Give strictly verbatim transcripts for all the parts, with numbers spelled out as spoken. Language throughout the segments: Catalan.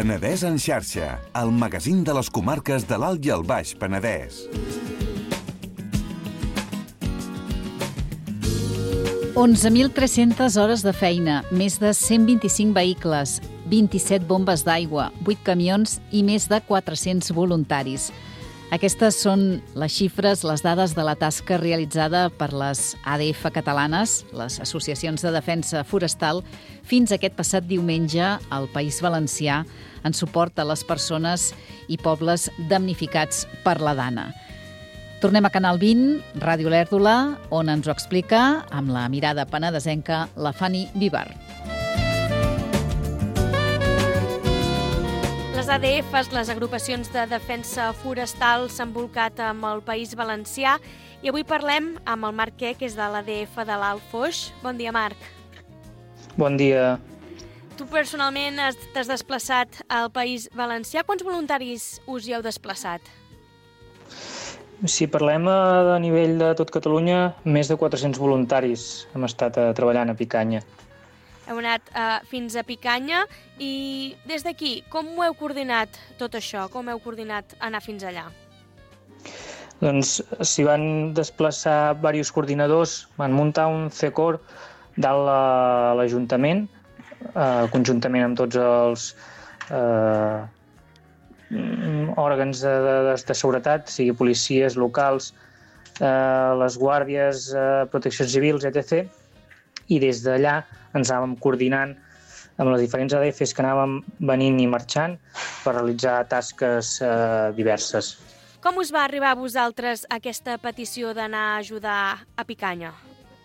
Penedès en xarxa, el magazín de les comarques de l'Alt i el Baix Penedès. onze mil tres-centes hores de feina, més de cent vint-i-cinc vehicles, vint-i-set bombes d'aigua, vuit camions i més de quatre-cents voluntaris. Aquestes són les xifres, les dades de la tasca realitzada per les A D F catalanes, les associacions de defensa forestal, fins aquest passat diumenge al País Valencià en suport a les persones i pobles damnificats per la Dana. Tornem a Canal vint, Ràdio Lèrdula, on ens ho explica, amb la mirada penedesenca, la Fanny Vivar. Les A D Fs, les agrupacions de defensa forestal, s'han volcat amb el País Valencià i avui parlem amb el Marc Quer, que és de l'A D F de l'Alt Foix. Bon dia, Marc. Bon dia. Tu personalment t'has desplaçat al País Valencià. Quants voluntaris us hi heu desplaçat? Si parlem a nivell de tot Catalunya, més de quatre-cents voluntaris hem estat treballant a Picanya. Heu anat uh, fins a Picanya i des d'aquí, com ho heu coordinat tot això? Com heu coordinat anar fins allà? Doncs s'hi van desplaçar diversos coordinadors, van muntar un C E C O R dalt a l'Ajuntament, uh, conjuntament amb tots els uh, òrgans de, de, de seguretat, sigui policies locals, eh, les guàrdies, eh, protecció civils, etcètera. I des d'allà ens anàvem coordinant amb les diferents A D Fs que anàvem venint i marxant per realitzar tasques eh, diverses. Com us va arribar a vosaltres aquesta petició d'anar a ajudar a Picanya?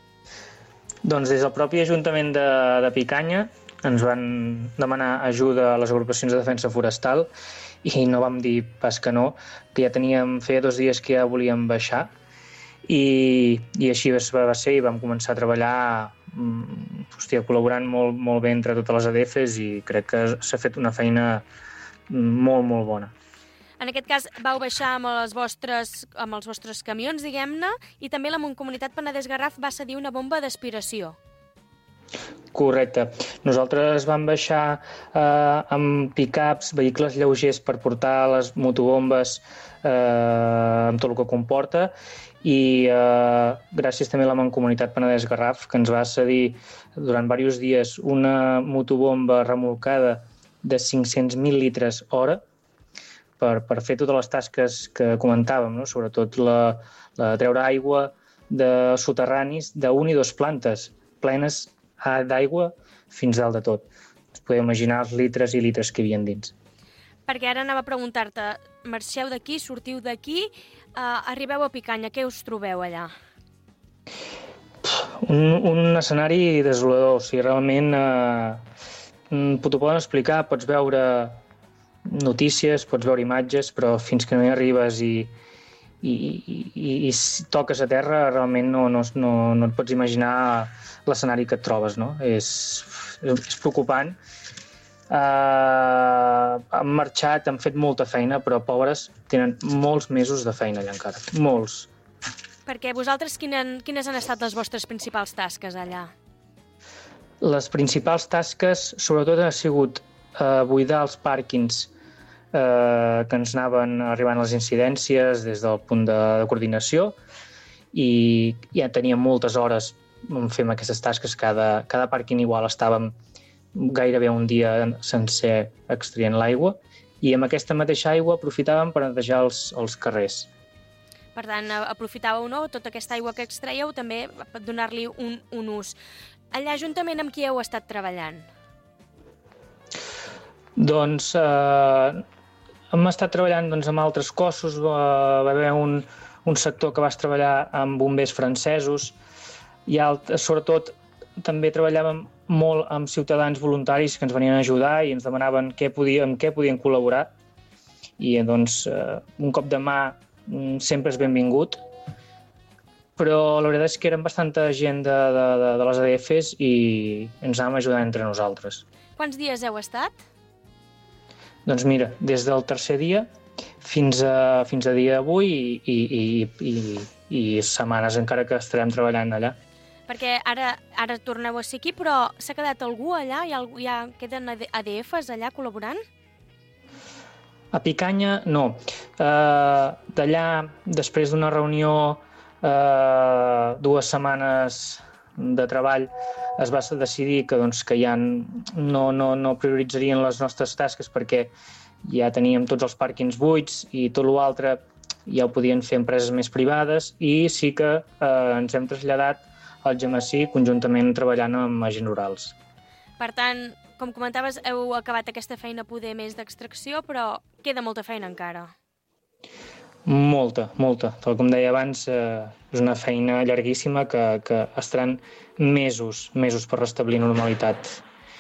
Doncs des del propi Ajuntament de, de Picanya ens van demanar ajuda a les agrupacions de defensa forestal i no vam dir pas que no, que ja teníem, feia dos dies que ja volíem baixar i, i així va ser i vam començar a treballar hòstia, col·laborant molt, molt bé entre totes les A D Fs i crec que s'ha fet una feina molt, molt bona. En aquest cas vau baixar amb els vostres, amb els vostres camions, diguem-ne, i també la Mancomunitat Penedès Garraf va cedir una bomba d'aspiració. Correcte. Nosaltres vam baixar eh, amb pick-ups, vehicles lleugers per portar les motobombes eh, amb tot el que comporta i eh, gràcies també a la Mancomunitat Penedès Garraf que ens va cedir durant diversos dies una motobomba remolcada de cinc-cents mil litres hora per, per fer totes les tasques que comentàvem, no? Sobretot la, la de treure aigua de soterranis d'un i dos plantes plenes d'aigua fins dalt de tot. Us podeu imaginar els litres i litres que hi havia dins. Perquè ara anava a preguntar-te, marxeu d'aquí, sortiu d'aquí, uh, arribeu a Picanya, què us trobeu allà? Un, un escenari desolador, o sigui, realment eh, t'ho poden explicar, pots veure notícies, pots veure imatges, però fins que no hi arribes i, i, i, i toques a terra realment no, no, no, no et pots imaginar l'escenari que et trobes, no? És, és preocupant. Uh, han marxat, han fet molta feina, però pobres tenen molts mesos de feina allà encara, molts. Perquè vosaltres quines, quines han estat les vostres principals tasques allà? Les principals tasques sobretot han sigut uh, buidar els pàrquings uh, que ens anaven arribant les incidències des del punt de, de coordinació i ja teníem moltes hores fem aquestes tasques, cada, cada pàrquing igual estàvem gairebé un dia sencer extraient l'aigua i amb aquesta mateixa aigua aprofitàvem per netejar els, els carrers. Per tant, aprofitàveu no, tota aquesta aigua que extraieu també per donar-li un, un ús. Allà juntament amb qui heu estat treballant? Doncs eh, hem estat treballant doncs, amb altres cossos, va haver un, un sector que vas treballar amb bombers francesos i alt, sobretot també treballàvem molt amb ciutadans voluntaris que ens venien a ajudar i ens demanaven què podia, amb què podien col·laborar i doncs eh, un cop de mà sempre és benvingut, però la veritat és que eren bastanta gent de, de, de, de les A D Fs i ens anàvem ajudant entre nosaltres. Quants dies heu estat? Doncs mira, des del tercer dia fins a, fins a dia d'avui i, i, i, i, i setmanes encara que estarem treballant allà. Perquè ara, ara torneu a ser aquí, però s'ha quedat algú allà? Hi ha, hi ha, queden A D Fs allà col·laborant? A Picanya, no. Uh, D'allà, després d'una reunió, uh, dues setmanes de treball, es va decidir que, doncs, que ja no, no, no prioritzarien les nostres tasques perquè ja teníem tots els pàrquings buits i tot l'altre ja ho podien fer empreses més privades, i sí que eh, ens hem traslladat al Gemesí conjuntament treballant amb agents rurals. Per tant, com comentaves, heu acabat aquesta feina poder més d'extracció, però queda molta feina encara. Molta, molta. Tal com deia abans, eh, és una feina llarguíssima que, que estaran mesos, mesos per restablir normalitat.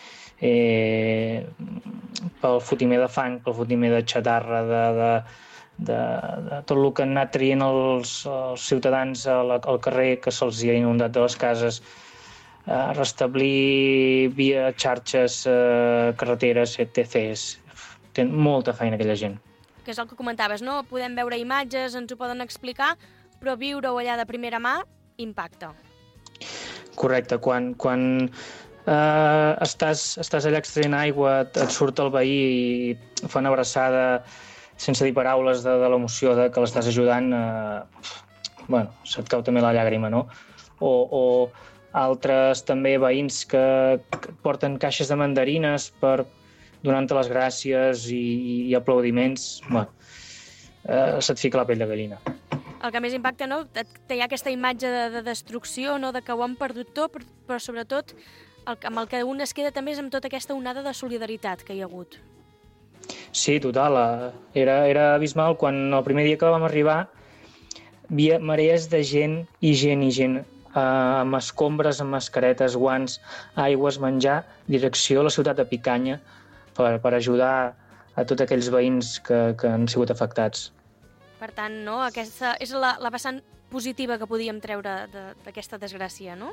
Eh, pel fotimer de fang, pel fotimer de xatarra, de, de, de, de tot el que han anat traient els, els ciutadans al, al carrer, que se'ls ha inundat de les cases, eh, restablir via xarxes, eh, carreteres, etcètera. Té molta feina aquella gent. Que és el que comentaves, no? Podem veure imatges, ens ho poden explicar, però viure-ho allà de primera mà impacta. Correcte. Quan, quan eh, estàs, estàs allà extraient aigua, et, et surt el veí i fa una abraçada sense dir paraules de, de l'emoció de que l'estàs ajudant, eh, bueno, se't cau també la llàgrima, no? O, o altres també veïns que, que porten caixes de mandarines per donant-te les gràcies i, i aplaudiments, bueno, eh, se't fica la pell de gallina. El que més impacta, no? Hi ha aquesta imatge de, de destrucció, no? De que ho han perdut tot, però, però sobretot el, amb el que un es queda també és amb tota aquesta onada de solidaritat que hi ha hagut. Sí, total. Era, era abismal. Quan el primer dia que vam arribar, havia marees de gent i gent i gent, eh, amb escombres, amb mascaretes, guants, aigües, menjar, direcció a la ciutat de Picanya, per, per ajudar a tots aquells veïns que, que han sigut afectats. Per tant, no, aquesta és la, la vessant positiva que podíem treure d'aquesta desgràcia, no?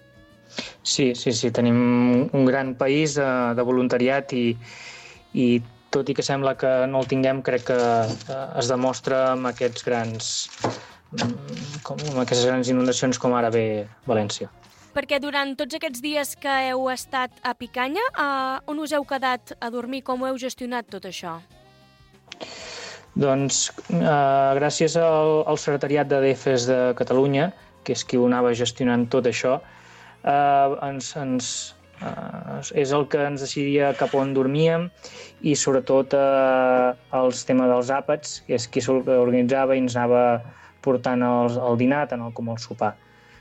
Sí, sí, sí. Tenim un gran país de, de voluntariat i, i tot i que sembla que no el tinguem, crec que es demostra amb aquests grans, com, amb aquestes grans inundacions com ara ve València. Perquè durant tots aquests dies que heu estat a Picanya, eh, on us heu quedat a dormir? Com ho heu gestionat tot això? Doncs eh, gràcies al, al secretariat de D E F E S de Catalunya, que és qui ho anava gestionant tot això, eh, ens, ens, eh, és el que ens decidia cap on dormíem i sobretot eh, els temes dels àpats, que és qui s'organitzava i ens anava portant el, el dinar, tant el com el sopar.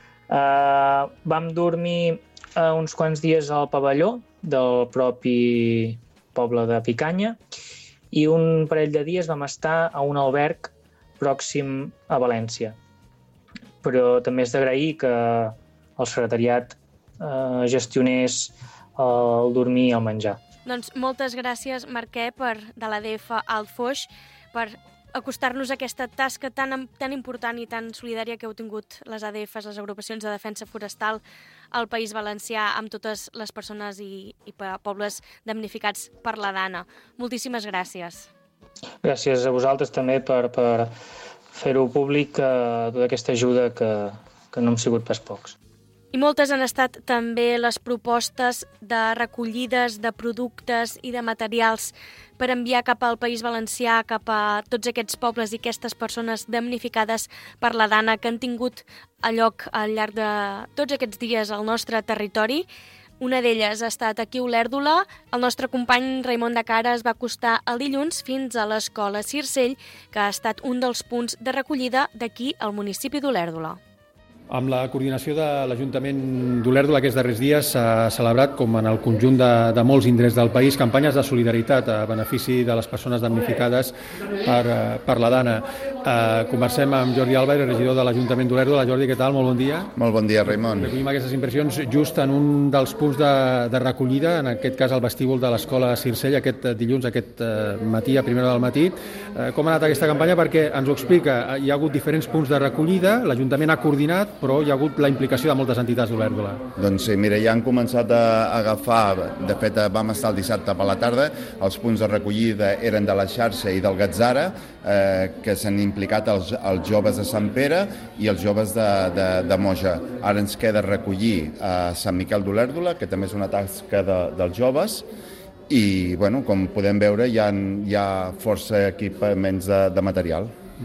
Uh, vam dormir uh, uns quants dies al pavelló del propi poble de Picanya i un parell de dies vam estar a un alberg pròxim a València. Però també és d'agrair que el secretariat uh, gestionés el dormir i el menjar. Doncs moltes gràcies, Marquè, per, de l'A D F Alt Foix, per acostar-nos a aquesta tasca tan, tan important i tan solidària que heu tingut les A D Fs, les agrupacions de defensa forestal al País Valencià, amb totes les persones i, i pobles damnificats per la Dana. Moltíssimes gràcies. Gràcies a vosaltres també per, per fer-ho públic, eh, tota aquesta ajuda que, que no hem sigut pas pocs. I moltes han estat també les propostes de recollides de productes i de materials per enviar cap al País Valencià, cap a tots aquests pobles i aquestes persones damnificades per la Dana que han tingut a lloc al llarg de tots aquests dies al nostre territori. Una d'elles ha estat aquí a Olèrdola. El nostre company Raimon de Cara es va acostar el dilluns fins a l'escola Circell, que ha estat un dels punts de recollida d'aquí al municipi d'Olèrdola. Amb la coordinació de l'Ajuntament d'Olèrdola aquests darrers dies s'ha celebrat, com en el conjunt de, de molts indrets del país, campanyes de solidaritat a benefici de les persones damnificades per, per la Dana. Eh, conversem amb Jordi Álvarez, regidor de l'Ajuntament d'Olèrdola. Jordi, què tal? Molt bon dia. Molt bon dia, Raimon. Recollim aquestes impressions just en un dels punts de, de recollida, en aquest cas el vestíbul de l'escola Circell, aquest dilluns, aquest matí, a primera del matí. Eh, com ha anat aquesta campanya? Perquè ens ho explica. Hi ha hagut diferents punts de recollida, l'Ajuntament ha coordinat, però hi ha hagut la implicació de moltes entitats d'Olèrdola. Doncs sí, mira, ja han començat a agafar, de fet vam estar el dissabte per la tarda, els punts de recollida eren de la xarxa i del Gatzara, eh, que s'han implicat els, els joves de Sant Pere i els joves de, de, de Moja. Ara ens queda recollir a Sant Miquel d'Olèrdola, que també és una tasca de, dels joves, i, bueno, com podem veure, hi ha, hi ha força equipaments de, de material.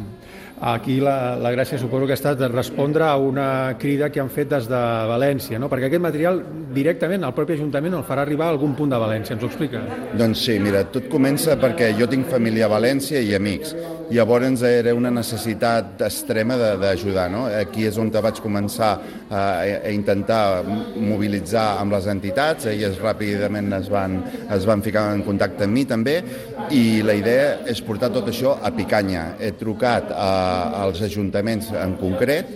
Aquí la, la gràcia suposo que ha estat respondre a una crida que han fet des de València, no? Perquè aquest material directament el propi Ajuntament el farà arribar a algun punt de València, ens ho explica? Doncs sí, mira, tot comença perquè jo tinc família a València i amics. Llavors era una necessitat extrema d'ajudar, no? Aquí és on vaig començar a, a intentar mobilitzar amb les entitats, elles ràpidament es van, es van ficar en contacte amb mi també, i la idea és portar tot això a Picanya. He trucat a als ajuntaments en concret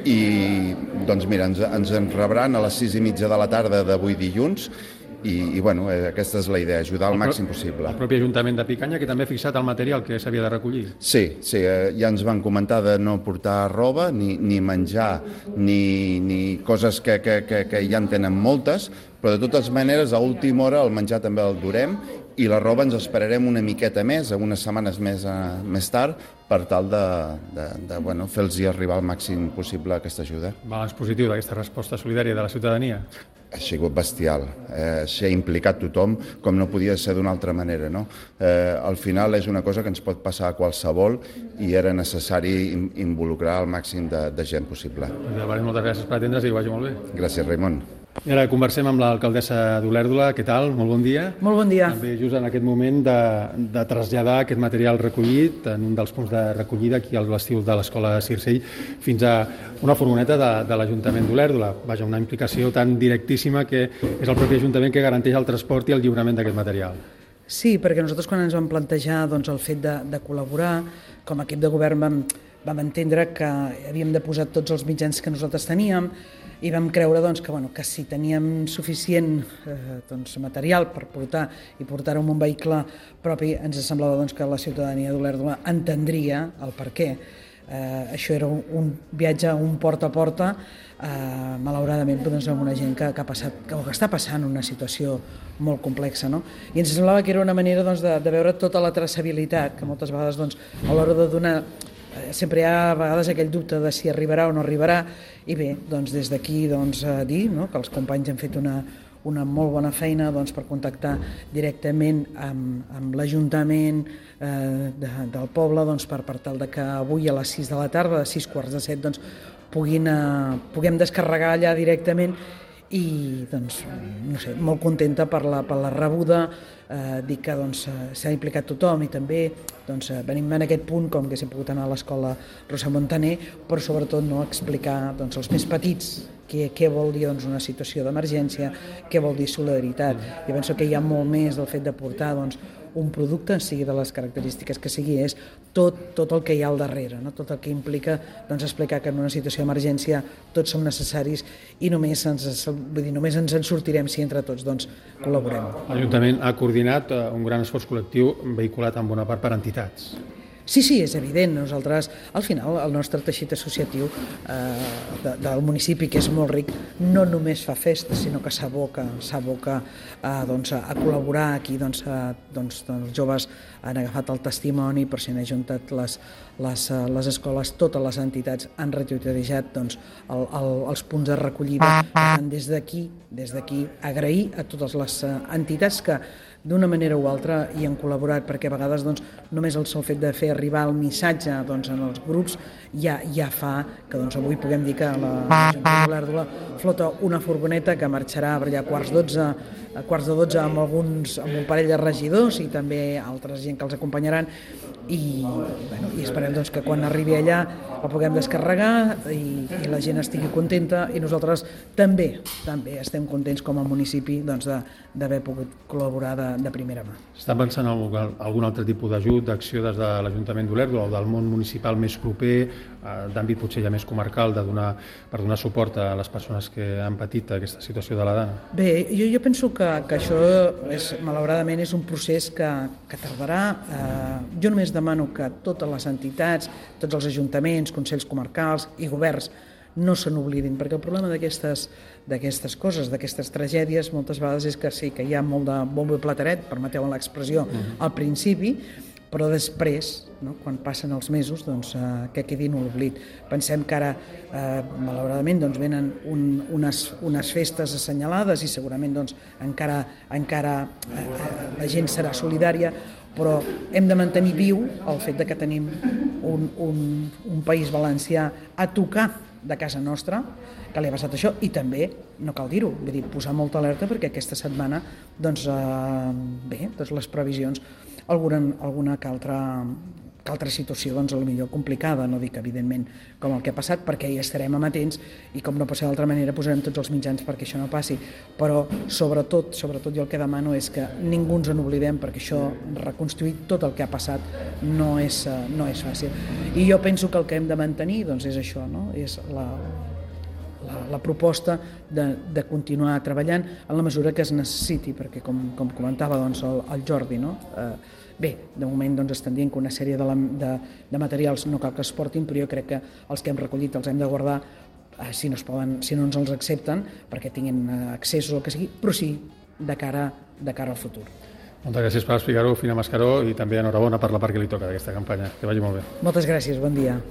i doncs mira, ens, ens en rebran a les sis i mitja de la tarda d'avui dilluns i, i bueno, aquesta és la idea, ajudar al màxim possible. El propi Ajuntament de Picanya, que també ha fixat el material que s'havia de recollir. Sí, sí, ja ens van comentar de no portar roba, ni, ni menjar, ni, ni coses que, que, que, que ja en tenen moltes, però de totes maneres a última hora el menjar també el durem i la roba ens esperarem una miqueta més, unes setmanes més, uh, més tard, per tal de, de, de bueno, fer-los arribar al màxim possible aquesta ajuda. Balanç positiu d'aquesta resposta solidària de la ciutadania? Ha sigut bestial, eh, s'ha implicat tothom com no podia ser d'una altra manera, no? Eh, al final és una cosa que ens pot passar a qualsevol i era necessari involucrar el màxim de, de gent possible. Moltes gràcies per atendre's i que vagi molt bé. Gràcies, Raimon. I ara conversem amb l'alcaldessa d'Olèrdola. Què tal? Molt bon dia. Molt bon dia. També just en aquest moment de, de traslladar aquest material recollit en un dels punts de recollida aquí al vestíbul de l'Escola Circell fins a una furgoneta de, de l'Ajuntament d'Olèrdola. Vaja, una implicació tan directíssima que és el propi Ajuntament que garanteix el transport i el lliurament d'aquest material. Sí, perquè nosaltres quan ens vam plantejar doncs, el fet de, de col·laborar, com a equip de govern vam, vam entendre que havíem de posar tots els mitjans que nosaltres teníem i vam creure doncs, que, bueno, que si teníem suficient eh, doncs, material per portar i portar-ho en un vehicle propi, ens semblava doncs, que la ciutadania d'Olèrdola entendria el per què. Eh, això era un, un viatge, un porta a porta, eh, malauradament doncs, amb una gent que, que, ha passat, que, que està passant una situació molt complexa. No? I ens semblava que era una manera doncs, de, de veure tota la traçabilitat, que moltes vegades doncs, a l'hora de donar sempre hi ha a vegades aquell dubte de si arribarà o no arribarà i bé, doncs des d'aquí doncs, dir no? que els companys han fet una, una molt bona feina doncs, per contactar directament amb, amb l'Ajuntament eh, de, del poble doncs, per, per tal de que avui a les sis de la tarda, a sis quarts de set, doncs, puguin, eh, puguem descarregar allà directament i doncs, no sé, molt contenta per la, per la rebuda, eh, dir que doncs, s'ha implicat tothom i també doncs, venim en aquest punt com que s'ha pogut anar a l'escola Rosa Montaner, però sobretot no, explicar doncs, als més petits què, què vol dir doncs, una situació d'emergència, què vol dir solidaritat. Jo penso que hi ha molt més del fet de portar doncs, un producte, sigui de les característiques que sigui, és tot, tot el que hi ha al darrere, no? Tot el que implica doncs, explicar que en una situació d'emergència tots som necessaris i només ens, vull dir, només ens en sortirem si entre tots doncs, col·laborem. L'Ajuntament ha coordinat un gran esforç col·lectiu vehiculat en bona part per entitats. Sí, sí, és evident. Nosaltres, al final, el nostre teixit associatiu eh, de, del municipi, que és molt ric, no només fa festes, sinó que s'aboca s'aboca eh, doncs, a col·laborar aquí. Doncs, eh, doncs, els joves han agafat el testimoni, però s'hi han ajuntat les, les, les escoles, totes les entitats han retuitejat doncs, el, el, els punts de recollida. Per tant, des d'aquí, des d'aquí, agrair a totes les entitats que d'una manera o altra hi han col·laborat, perquè a vegades doncs, només el sol fet de fer arribar el missatge doncs, en els grups ja, ja fa que doncs, avui puguem dir que l'Ajuntament d'Olèrdola flota una furgoneta que marxarà a allà a quarts dotze, a quarts de dotze amb, alguns, amb un parell de regidors i també altres gent que els acompanyaran i, bueno, i esperem doncs, que quan arribi allà el puguem descarregar i, i la gent estigui contenta i nosaltres també, també estem contents com a municipi doncs, d'haver pogut col·laborar de, de primera mà. Està pensant en algun altre tipus d'ajut, d'acció des de l'Ajuntament d'Olèrdola o del món municipal més proper, d'àmbit potser ja més comarcal, de donar, per donar suport a les persones que han patit aquesta situació de la dana? Bé, jo, jo penso que, que això és, malauradament és un procés que, que tardarà. Eh, jo només demano que totes les entitats, tots els ajuntaments, consells comarcals i governs no se n'oblidin, perquè el problema d'aquestes d'aquestes coses, d'aquestes tragèdies, moltes vegades és que sí, que hi ha molt de bombo i plateret, permeteu l'expressió, uh-huh. al principi, però després, no, quan passen els mesos, doncs, eh, que quedi en l'oblit. Pensem que ara, eh, malauradament, doncs, venen un, unes, unes festes assenyalades i segurament doncs, encara, encara eh, la gent serà solidària, però hem de mantenir viu el fet de que tenim un, un, un país valencià a tocar de casa nostra, que li ha passat això, i també, no cal dir-ho, vull dir, posar molta alerta perquè aquesta setmana, doncs, eh, bé, doncs les previsions, alguna, alguna que altra, que altra situació, doncs, potser complicada, no dic, evidentment, com el que ha passat, perquè hi estarem amatents i, com no pot ser d'altra manera, posarem tots els mitjans perquè això no passi, però sobretot, sobretot jo el que demano és que ningú ens n'oblidem, perquè això, reconstruir tot el que ha passat no és, no és fàcil. I jo penso que el que hem de mantenir, doncs, és això, no? És la, la, la proposta de, de continuar treballant en la mesura que es necessiti, perquè, com, com comentava doncs, el, el Jordi, no? Eh, Bé, de moment doncs, estan dient que una sèrie de, la, de, de materials no cal que es portin, però jo crec que els que hem recollit els hem de guardar eh, si, no es poden, si no ens els accepten, perquè tinguin eh, accessos o el que sigui, però sí de cara, de cara al futur. Moltes gràcies per explicar-ho, Fina Mascaró, i també enhorabona per la part que li toca d'aquesta campanya. Que vagi molt bé. Moltes gràcies, bon dia.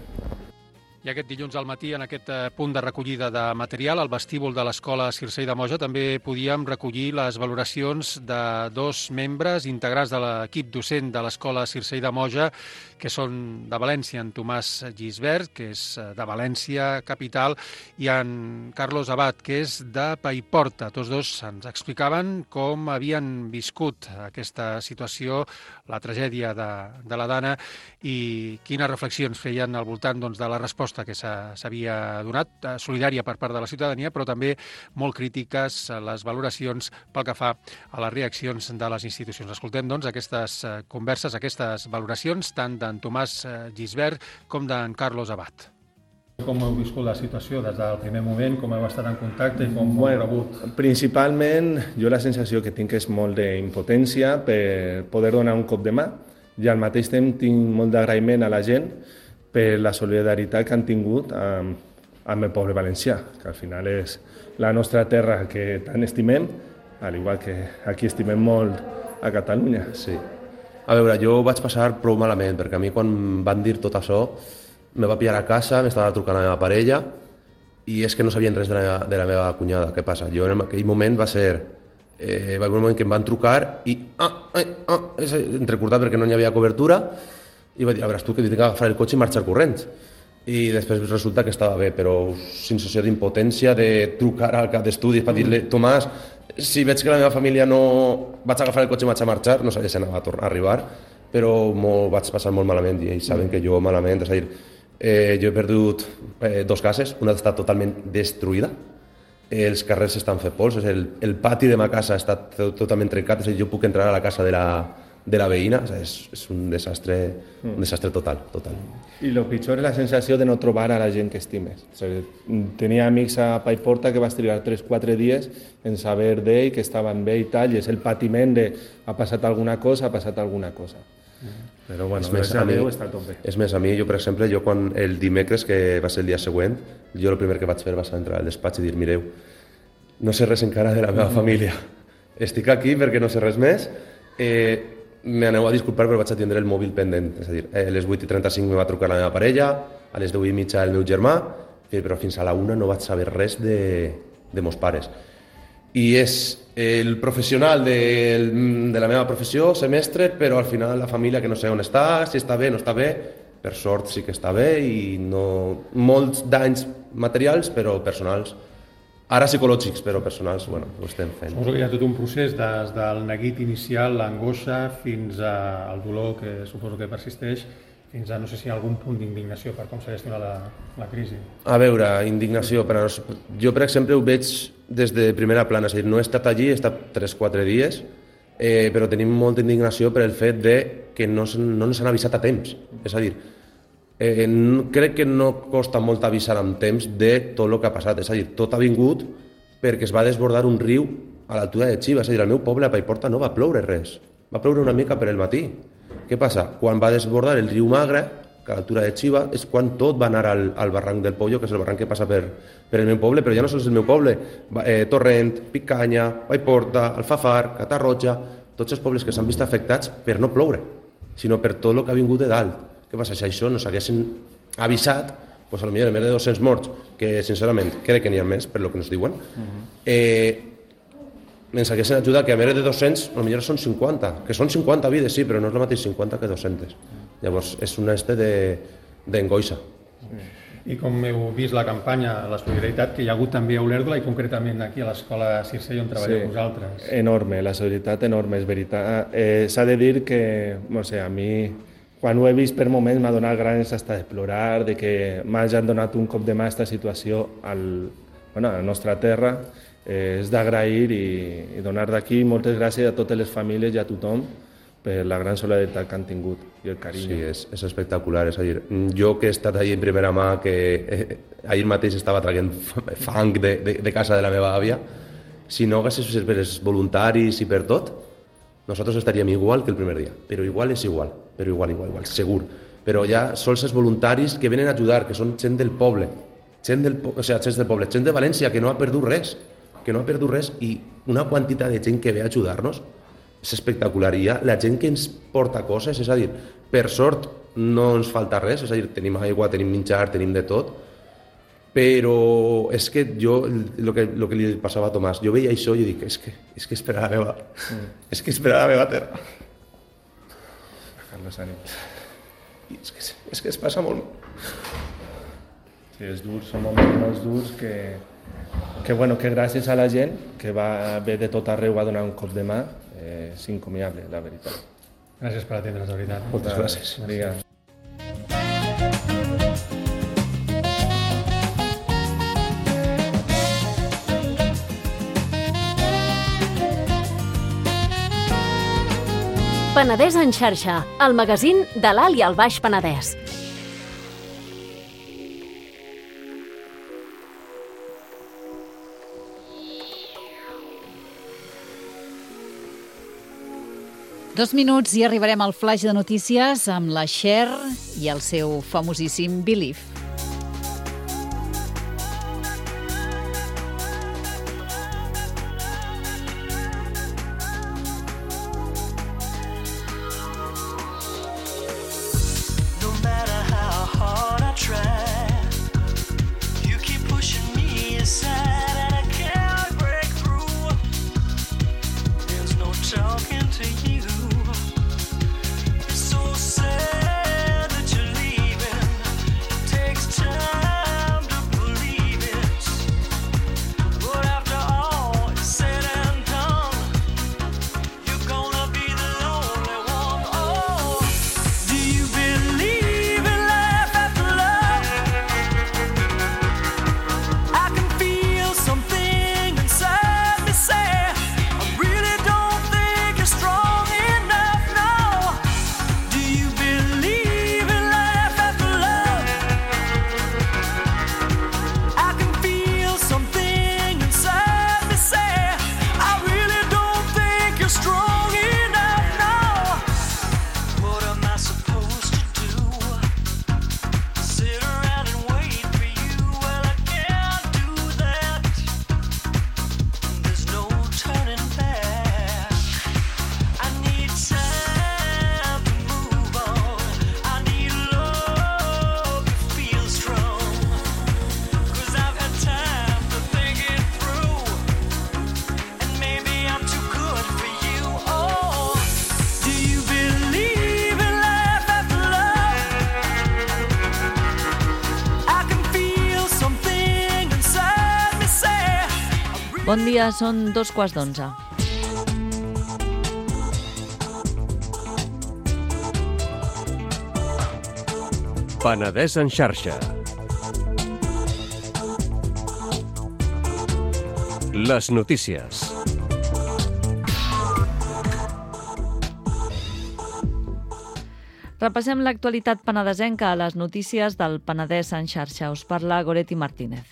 I aquest dilluns al matí, en aquest punt de recollida de material, al vestíbul de l'Escola Circei de Moja, també podíem recollir les valoracions de dos membres integrants de l'equip docent de l'Escola Circei de Moja, que són de València, en Tomàs Gisbert, que és de València capital, i en Carlos Abad, que és de Paiporta. Tots dos ens explicaven com havien viscut aquesta situació, la tragèdia de, de la Dana, i quines reflexions feien al voltant doncs, de la resposta que s'havia donat, solidària per part de la ciutadania, però també molt crítiques les valoracions pel que fa a les reaccions de les institucions. Escoltem, doncs, aquestes converses, aquestes valoracions, tant d'en Tomàs Gisbert com d'en Carlos Abad. Com heu viscut la situació des del primer moment, com heu estat en contacte i com heu rebut? Principalment, jo la sensació que tinc és molt d'impotència per poder donar un cop de mà, i al mateix temps tinc molt d'agraïment a la gent per la solidaritat que han tingut amb, amb el poble valencià, que al final és la nostra terra que tant estimem, al igual que aquí estimem molt a Catalunya. Sí. A veure, jo ho vaig passar prou malament, perquè a mi quan van dir tot això, me va pillar a casa, m'estava trucant la meva parella, i és que no sabien res de la, de la meva cunyada. Què passa? Jo en aquell moment va ser... Eh, va haver un moment que em van trucar i... Ah, ah, ah, entrecortat perquè no hi havia cobertura, i va dir, a veure, tu que tinc que agafar el cotxe i marxar corrents. I després resulta que estava bé, però sensació d'impotència, de trucar al cap d'estudis per dir-li, Tomàs, si veig que la meva família no... vaig agafar el cotxe i vaig a marxar, no sabia si anava a tornar a arribar, però molt, vaig passar molt malament i ells saben que jo malament, és a dir, eh, jo he perdut eh, dos cases, una està totalment destruïda, els carrers estan fet pols, el, el pati de ma casa està totalment trencat, és a dir, jo puc entrar a la casa de la, de la veïna, és, és un desastre, un desastre total, total. I el pitjor és la sensació de no trobar a la gent que estimes. O sigui, tenia amics a Paiporta que vas trigar tres o quatre dies en saber d'ell, que estaven bé i tal, i és el patiment de ha passat alguna cosa, ha passat alguna cosa. Però bueno, és més, a mi, està tot bé. És més, a mi, jo per exemple, jo quan el dimecres, que va ser el dia següent, jo el primer que vaig fer va ser entrar al despatx i dir, mireu, no sé res encara de la meva família, estic aquí perquè no sé res més, eh, m'aneu a disculpar però vaig atendre el mòbil pendent, és a dir, a les vuit i trenta-cinc me va trucar la meva parella, a les deu i mitja el meu germà, però fins a la una no vaig saber res de, de meus pares. I és el professional de, de la meva professió, semestre, però al final la família que no sé on està, si està bé, no està bé, per sort sí que està bé i no... molts danys materials, però personals. Ara psicològics, però personals, bueno, ho estem fent. Suposo que hi ha tot un procés des del neguit inicial, l'angoixa, fins al dolor que suposo que persisteix, fins a no sé si hi ha algun punt d'indignació per com s'ha gestionat la, la crisi. A veure, indignació, però jo per exemple ho veig des de primera plana, és a dir, no he estat allí, he estat tres o quatre dies, eh, però tenim molta indignació per el fet de que no, no ens han avisat a temps, és a dir, eh, crec que no costa molt avisar amb temps de tot el que ha passat, és a dir, tot ha vingut perquè es va desbordar un riu a l'altura de Xiva, és a dir, al meu poble, a Paiporta, no va ploure res, va ploure una mica per el matí. Què passa? Quan va desbordar el riu Magre, que a l'altura de Xiva, és quan tot va anar al, al barranc del Pollo, que és el barranc que passa per, per el meu poble, però ja no sols el meu poble, eh, Torrent, Picanya, Paiporta, Alfafar, Catarroja, tots els pobles que s'han vist afectats per no ploure. sinó per tot el que ha vingut de dalt. Què passa? Si això no s'haguessin avisat, doncs potser en més de dos-cents morts, que sincerament crec que n'hi ha més, per lo que ens diuen, eh, ens haguessin ajudat que a més de dos-cents, potser són cinquanta, que són cinquanta vides, sí, però no és el mateix cinquanta que dos-cents. Llavors, és un este d'engoixa. I com heu vist la campanya, la solidaritat que hi ha hagut també a Olèrdola i concretament aquí a l'escola Circei on treballeu sí, vosaltres? Enorme, la solidaritat enorme, és veritat. Eh, S'ha de dir que, no sé, a mi, quan ho he vist per moments, m'ha donat ganes hasta de plorar, de que m'hagin donat un cop de mà a aquesta situació al, bueno, a la nostra terra. Eh, és d'agrair i, i donar d'aquí moltes gràcies a totes les famílies i a tothom per la gran solidaritat que han tingut i el carinyo. Sí, és, és espectacular. És a dir, jo que he estat allà en primera mà, que eh, ahir mateix estava traient fang de, de, de casa de la meva àvia, si no hagués sigut per els voluntaris i per tot, nosaltres estaríem igual que el primer dia. Però igual és igual, però igual, igual, igual, segur. Però hi ha sols els voluntaris que venen a ajudar, que són gent del poble, gent del, o sigui, gent del poble, gent de València que no ha perdut res, que no ha perdut res, i una quantitat de gent que ve a ajudar-nos és espectacular. I hi ha la gent que ens porta coses, és a dir, per sort no ens falta res, és a dir, tenim aigua, tenim menjar, tenim de tot, però és que jo, el que, lo que li passava a Tomàs, jo veia això i dic, és que és que és per a la meva, mm. és que és per a la meva terra. Carlos, ànim. I és que, és que es passa molt. Sí, és dur, són moments molt durs que... que, bueno, que gràcies a la gent que va ve de tot arreu a donar un cop de mà, eh, és incomiable, la veritat. Gràcies per atendre's, la veritat. Moltes gràcies. Maria. Penedès en xarxa, el magazín de l'Alt i el Baix Penedès. Dos minuts i arribarem al flash de notícies amb la Cher i el seu famosíssim Believe. Bon dia, són dos quarts d'onze. Penedès en xarxa. Les notícies. Repassem l'actualitat penedesenca a les notícies del Penedès en xarxa. Us parla Goretti Martínez.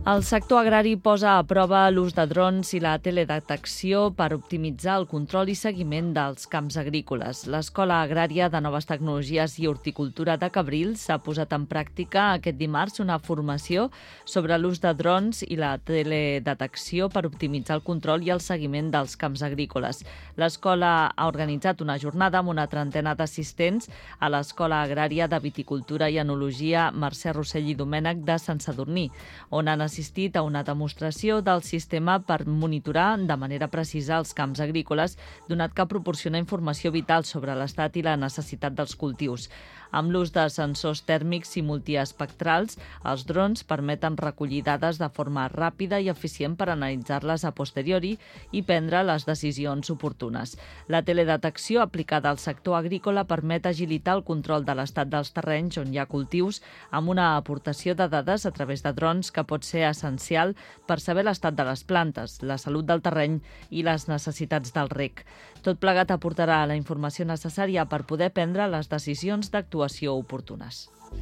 El sector agrari posa a prova l'ús de drons i la teledetecció per optimitzar el control i seguiment dels camps agrícoles. L'Escola Agrària de Noves Tecnologies i Horticultura de Cabrils ha posat en pràctica aquest dimarts una formació sobre l'ús de drons i la teledetecció per optimitzar el control i el seguiment dels camps agrícoles. L'escola ha organitzat una jornada amb una trentena d'assistents a l'Escola Agrària de Viticultura i Enologia Mercè Rossell i Domènech de Sant Sadurní, on han assistit a una demostració del sistema per monitorar de manera precisa els camps agrícoles, donat que proporciona informació vital sobre l'estat i la necessitat dels cultius. Amb l'ús de sensors tèrmics i multiespectrals, els drons permeten recollir dades de forma ràpida i eficient per analitzar-les a posteriori i prendre les decisions oportunes. La teledetecció aplicada al sector agrícola permet agilitar el control de l'estat dels terrenys on hi ha cultius amb una aportació de dades a través de drons que pot ser essencial per saber l'estat de les plantes, la salut del terreny i les necessitats del reg. Tot plegat aportarà la informació necessària per poder prendre les decisions d'actuació oportunes.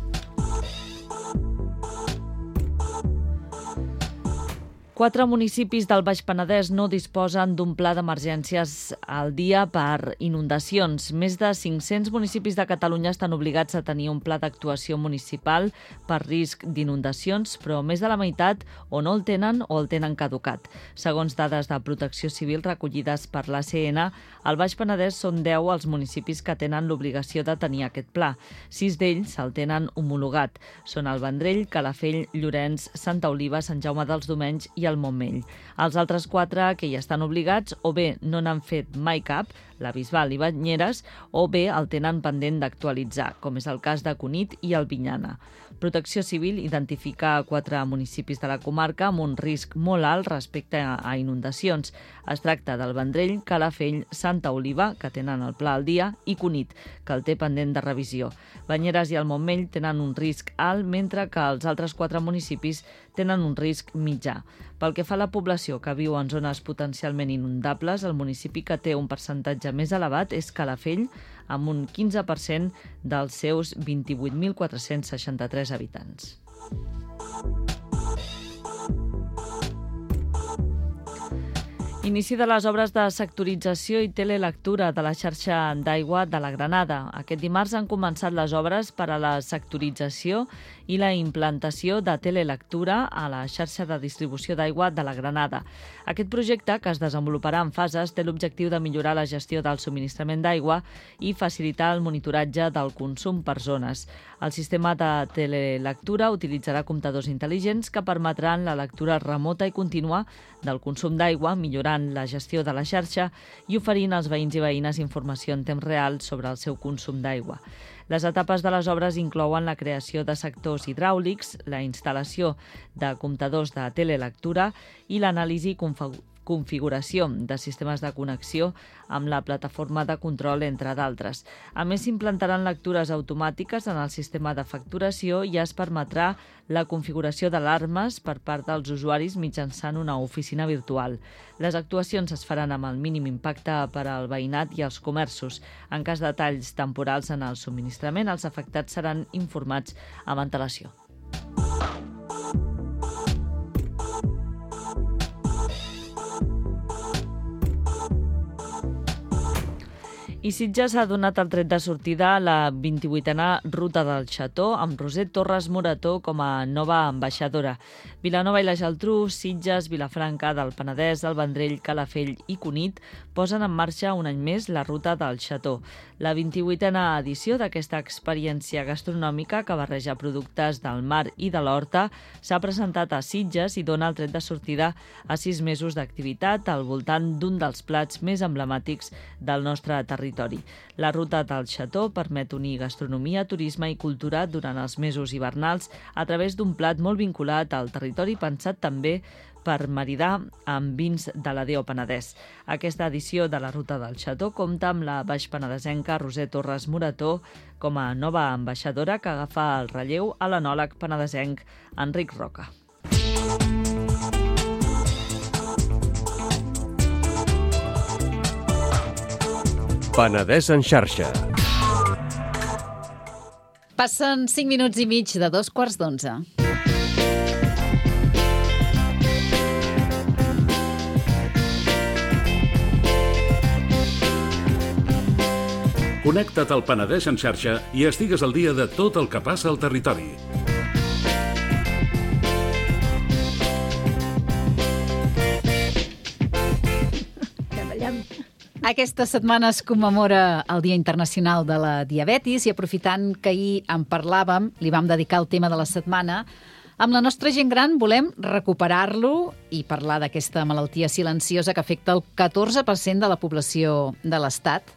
Quatre municipis del Baix Penedès no disposen d'un pla d'emergències al dia per inundacions. Més de cinc-cents municipis de Catalunya estan obligats a tenir un pla d'actuació municipal per risc d'inundacions, però més de la meitat o no el tenen o el tenen caducat. Segons dades de Protecció Civil recollides per l'A C N, al Baix Penedès són deu els municipis que tenen l'obligació de tenir aquest pla. Sis d'ells el tenen homologat. Són el Vendrell, Calafell, Llorenç, Santa Oliva, Sant Jaume dels Domenys i el Montmell. Els altres quatre que hi estan obligats o bé no n'han fet mai cap, la Bisbal i Banyeres, o bé el tenen pendent d'actualitzar, com és el cas de Cunit i Albinyana. Protecció Civil identifica quatre municipis de la comarca amb un risc molt alt respecte a inundacions. Es tracta del Vendrell, Calafell, Santa Oliva, que tenen el pla al dia, i Cunit, que el té pendent de revisió. Banyeres i el Montmell tenen un risc alt, mentre que els altres quatre municipis tenen un risc mitjà. Pel que fa a la població que viu en zones potencialment inundables, el municipi que té un percentatge més elevat és Calafell, amb un quinze per cent dels seus vint-i-vuit mil quatre-cents seixanta-tres habitants. Inici de les obres de sectorització i telelectura de la xarxa d'aigua de la Granada. Aquest dimarts han començat les obres per a la sectorització i la implantació de telelectura a la xarxa de distribució d'aigua de la Granada. Aquest projecte, que es desenvoluparà en fases, té l'objectiu de millorar la gestió del subministrament d'aigua i facilitar el monitoratge del consum per zones. El sistema de telelectura utilitzarà comptadors intel·ligents que permetran la lectura remota i contínua del consum d'aigua, millorant la gestió de la xarxa i oferint als veïns i veïnes informació en temps real sobre el seu consum d'aigua. Les etapes de les obres inclouen la creació de sectors hidràulics, la instal·lació de comptadors de telelectura i l'anàlisi i configuració de sistemes de connexió amb la plataforma de control, entre d'altres. A més, s'implantaran lectures automàtiques en el sistema de facturació i es permetrà la configuració d'alarmes per part dels usuaris mitjançant una oficina virtual. Les actuacions es faran amb el mínim impacte per al veïnat i els comerços. En cas de talls temporals en el subministrament, els afectats seran informats amb antelació. I Sitges ha donat el tret de sortida a la vint-i-vuitena Ruta del Xató, amb Roser Torres Morató com a nova ambaixadora. Vilanova i la Geltrú, Sitges, Vilafranca del Penedès, el Vendrell, Calafell i Cunit posen en marxa un any més la Ruta del Xató. La vint-i-vuitena edició d'aquesta experiència gastronòmica que barreja productes del mar i de l'horta s'ha presentat a Sitges i dona el tret de sortida a sis mesos d'activitat al voltant d'un dels plats més emblemàtics del nostre territori. La Ruta del Xató permet unir gastronomia, turisme i cultura durant els mesos hivernals a través d'un plat molt vinculat al territori, pensat també per maridar amb vins de l'A D O Penedès. Aquesta edició de la Ruta del Xató compta amb la baixpenedesenca Roser Torres Morató com a nova ambaixadora que agafa el relleu a l'enòleg penedesenc Enric Roca. Penedès en xarxa. Passen cinc minuts i mig de dos quarts d'onze. Connecta't al Penedès en xarxa i estigues al dia de tot el que passa al territori. Aquesta setmana es commemora el Dia Internacional de la Diabetis i aprofitant que ahir en parlàvem, li vam dedicar el tema de la setmana, amb la nostra gent gran volem recuperar-lo i parlar d'aquesta malaltia silenciosa que afecta el catorze per cent de la població de l'Estat.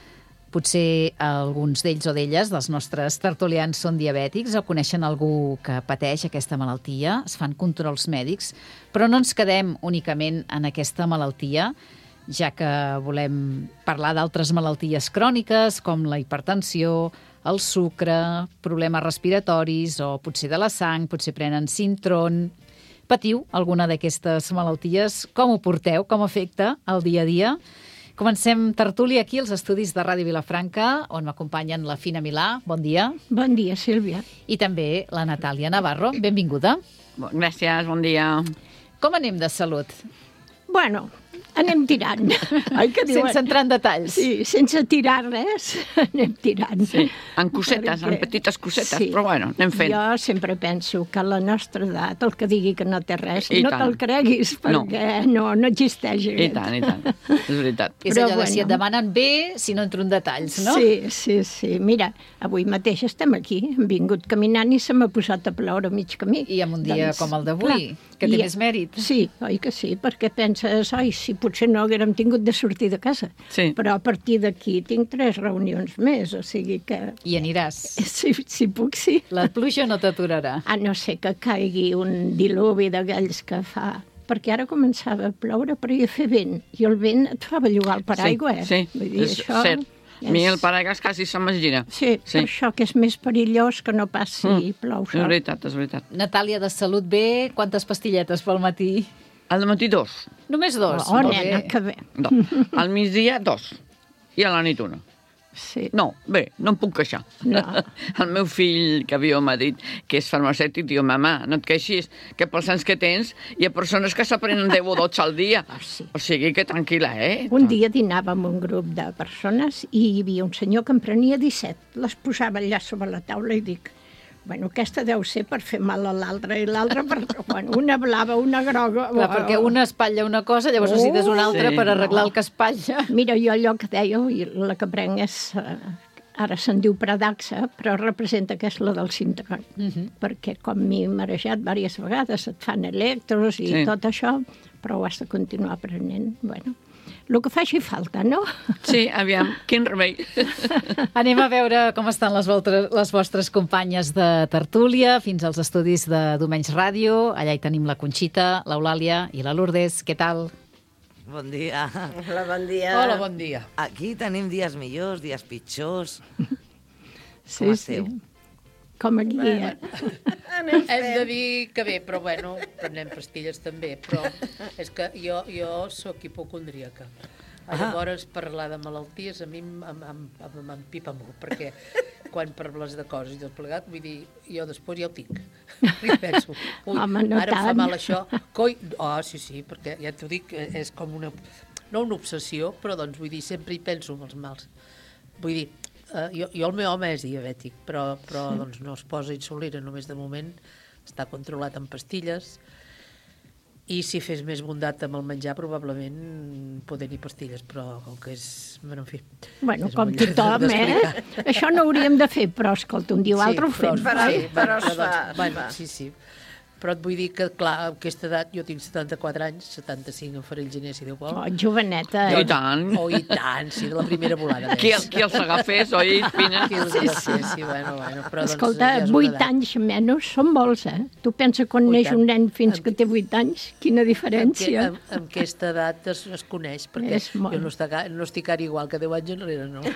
Potser alguns d'ells o d'elles, dels nostres tertulians, són diabètics o coneixen algú que pateix aquesta malaltia, es fan controls mèdics, però no ens quedem únicament en aquesta malaltia, ja que volem parlar d'altres malalties cròniques com la hipertensió, el sucre, problemes respiratoris o potser de la sang, potser prenen Sintron. Patiu alguna d'aquestes malalties? Com ho porteu? Com afecta el dia a dia? Comencem tertúlia aquí als estudis de Ràdio Vilafranca, on m'acompanyen la Fina Milà. Bon dia. Bon dia, Sílvia. I també la Natàlia Navarro. Benvinguda. Gràcies, bon dia. Com anem de salut? Bueno, anem tirant. Ai, que diuen? Sense entrar en detalls. Sí, sense tirar res, anem tirant. Sí, en cosetes, Perquè... en petites cosetes, sí. Però bueno, anem fent. Jo sempre penso que a la nostra edat, el que digui que no té res, I no tant. te'l creguis, perquè no, no, no existeix. I tant, i tant, és veritat. És allò de si et demanen bé, si no entro en detalls, no? Sí, sí, sí. Mira, avui mateix estem aquí, hem vingut caminant i se m'ha posat a ploure a mig camí. I en un dia doncs, com el d'avui, que té I, més mèrit. Sí, oi que sí, perquè penses, ai, si potser no haguérem tingut de sortir de casa. Sí. Però a partir d'aquí tinc tres reunions més, o sigui que... I aniràs. Si, si puc, sí. La pluja no t'aturarà. A no ser que caigui un diluvi de galls que fa... Perquè ara començava a ploure, però hi a fer vent. I el vent et fa bellugar el paraigua, eh? Sí, Vull dir, és això cert. A mi el paraigua quasi se m'esgira. Sí, sí, per això que és més perillós que no pas si mm. plou sol. És veritat, és veritat. Natàlia, de salut bé, quantes pastilletes pel matí? Al matí dos. Només dos? Oh, nena, bé. Que bé. No. Al migdia dos. I a la nit una. Sí. No, bé, no em puc queixar. No. El meu fill, que viu a Madrid, que és farmacèutic, diu, mama, no et queixis, que pels anys que tens hi ha persones que s'aprenen deu o dotze al dia. Ah, sí. O sigui que tranquil·la, eh? Un dia dinàvem amb un grup de persones i hi havia un senyor que en prenia disset. Les posava allà sobre la taula i dic, bueno, aquesta deu ser per fer mal a l'altra i l'altra per... Bueno, una blava, una groga... Clar, perquè una espatlla una cosa, llavors oh, necessites una altra sí. per arreglar no. el que espatlla. Mira, jo allò que deia, la que prenc és... Ara se'n diu Pradaxa, però representa que és la del Sintron. Uh -huh. Perquè com m'he marejat diverses vegades, et fan electros i sí. tot això, però ho has de continuar prenent. Bueno, el que faci falta, no? Sí, aviam, quin remei. Anem a veure com estan les, vostres, les vostres companyes de tertúlia, fins als estudis de Domenys Ràdio. Allà hi tenim la Conxita, l'Eulàlia i la Lourdes. Què tal? Bon dia. Hola, bon dia. Hola, bon dia. Aquí tenim dies millors, dies pitjors. Sí, com esteu? Sí. Com aquí, eh? Hem de dir que bé, però bueno, prenem pastilles també, però és que jo, jo sóc hipocondríaca. Ah. Llavors, parlar de malalties a mi m'empipa molt, perquè quan parles de coses i tot plegat, vull dir, jo després ja ho tinc. I penso, ui, Home, no ara em fa tant. mal això. Coi, oh, sí, sí, perquè ja t'ho dic, és com una, no una obsessió, però doncs vull dir, sempre hi penso en els mals. Vull dir, Uh, jo, jo el meu home és diabètic, però, però sí. doncs, no es posa insulina només de moment, està controlat amb pastilles, i si fes més bondat amb el menjar probablement poder ni pastilles, però com que és... Bueno, en fi... Bueno, com tothom, eh? Això no hauríem de fer, però escolta, un dia o sí, altre ho fem. Però, sí, però, es fa, doncs, bueno, fa. sí, sí. Però et vull dir que, clar, a aquesta edat, jo tinc setanta-quatre anys, setanta-cinc em faré el gener, si Déu vol. Oh, joveneta. I tant. Oh, i tant, sí, de la primera volada. Qui, qui els agafés, oi, Pina? Qui els agafés, sí, bueno, bueno. Però, escolta, doncs, ja vuit anys menys són molts, eh? Tu pensa quan neix un nen fins que té vuit anys? Quina diferència. En, en, en aquesta edat es, es coneix, perquè jo no estic, no estic ara igual que deu anys enrere, no?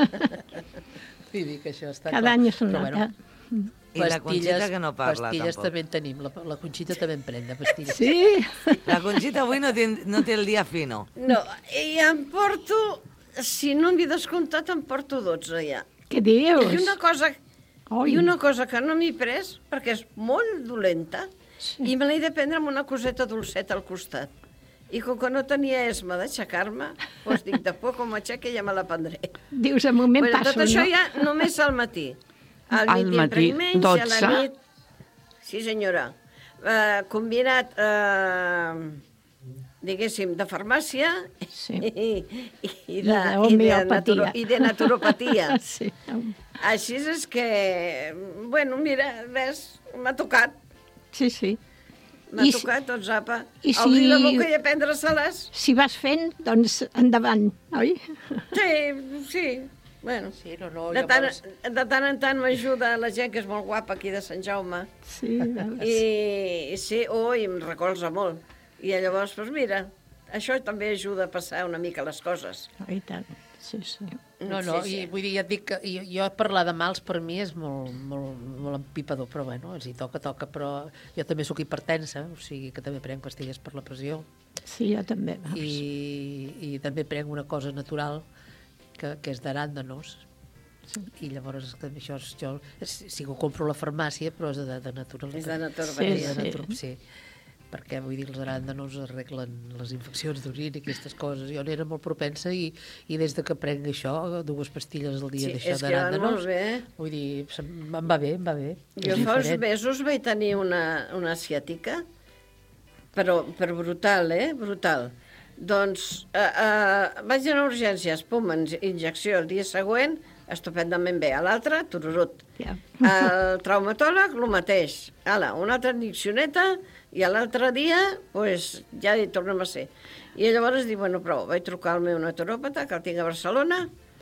Vull dir que això està Cada clar. any es nota. Bueno, I la Conxita que no parla, pastilles tampoc. també en tenim, la, la Conxita també en pren de pastilles. Sí? La Conxita avui no té, no té el dia fino. No, i em porto, si no m'hi descomptat, em porto dotze ja. Què dius? I una cosa, Oi. i una cosa que no m'he pres, perquè és molt dolenta, sí. I me l'he de prendre amb una coseta dolceta al costat. I com que no tenia esma d'aixecar-me, doncs dic, després com m'aixequi ja me la prendré. Dius, a moment bueno, passo, tot això no? ja només al matí. Al, Al nit matí, menys, i a dotze? la nit... Sí, senyora. Uh, combinat, uh, diguéssim, de farmàcia sí. i, i, I de, de i, de homeopatia. naturo, i de naturopatia. Sí. Així és que, bueno, mira, ves, m'ha tocat. Sí, sí. M'ha I tocat, doncs, apa, i si- obrir la boca i a prendre-se-les. Si vas fent, doncs endavant, oi? Sí, sí. Bueno, sí, no, no, de, tant, llavors... de tant en tant m'ajuda la gent que és molt guapa aquí de Sant Jaume. Sí, I, i sí, oh, i em recolza molt. I llavors, doncs mira, això també ajuda a passar una mica les coses. Oh, i tant, sí, sí. No, no, sí, sí. i vull dir, ja et dic que jo, jo parlar de mals per mi és molt, molt, molt empipador, però bueno, si toca, toca, però jo també sóc hipertensa, o sigui que també prenc pastilles per la pressió. Sí, jo també. I, i també prenc una cosa natural, que, que és d'aràndanos, sí. I llavors que això és, jo sí que ho compro a la farmàcia, però és de, de naturalitat. És de naturopatia. Sí, de natur, sí. Perquè, vull dir, els aràndanos arreglen les infeccions d'orina i aquestes coses. Jo n'era molt propensa i, i des de que prenc això, dues pastilles al dia Sí, d'això és que van d'aràndanos, molt bé. Vull dir, se'm- em va bé, em va bé. Jo fa uns mesos vaig tenir una, una asiàtica, però, però brutal, eh? Brutal. Doncs eh, eh, vaig anar a urgències, pum, in- injecció el dia següent, estupendament bé. A l'altre, tururut. Ja. El traumatòleg, el mateix. Ala, una altra injeccioneta i a l'altre dia, pues, ja hi tornem a ser. I llavors dic, bueno, prou, vaig trucar al meu naturòpata, que el tinc a Barcelona,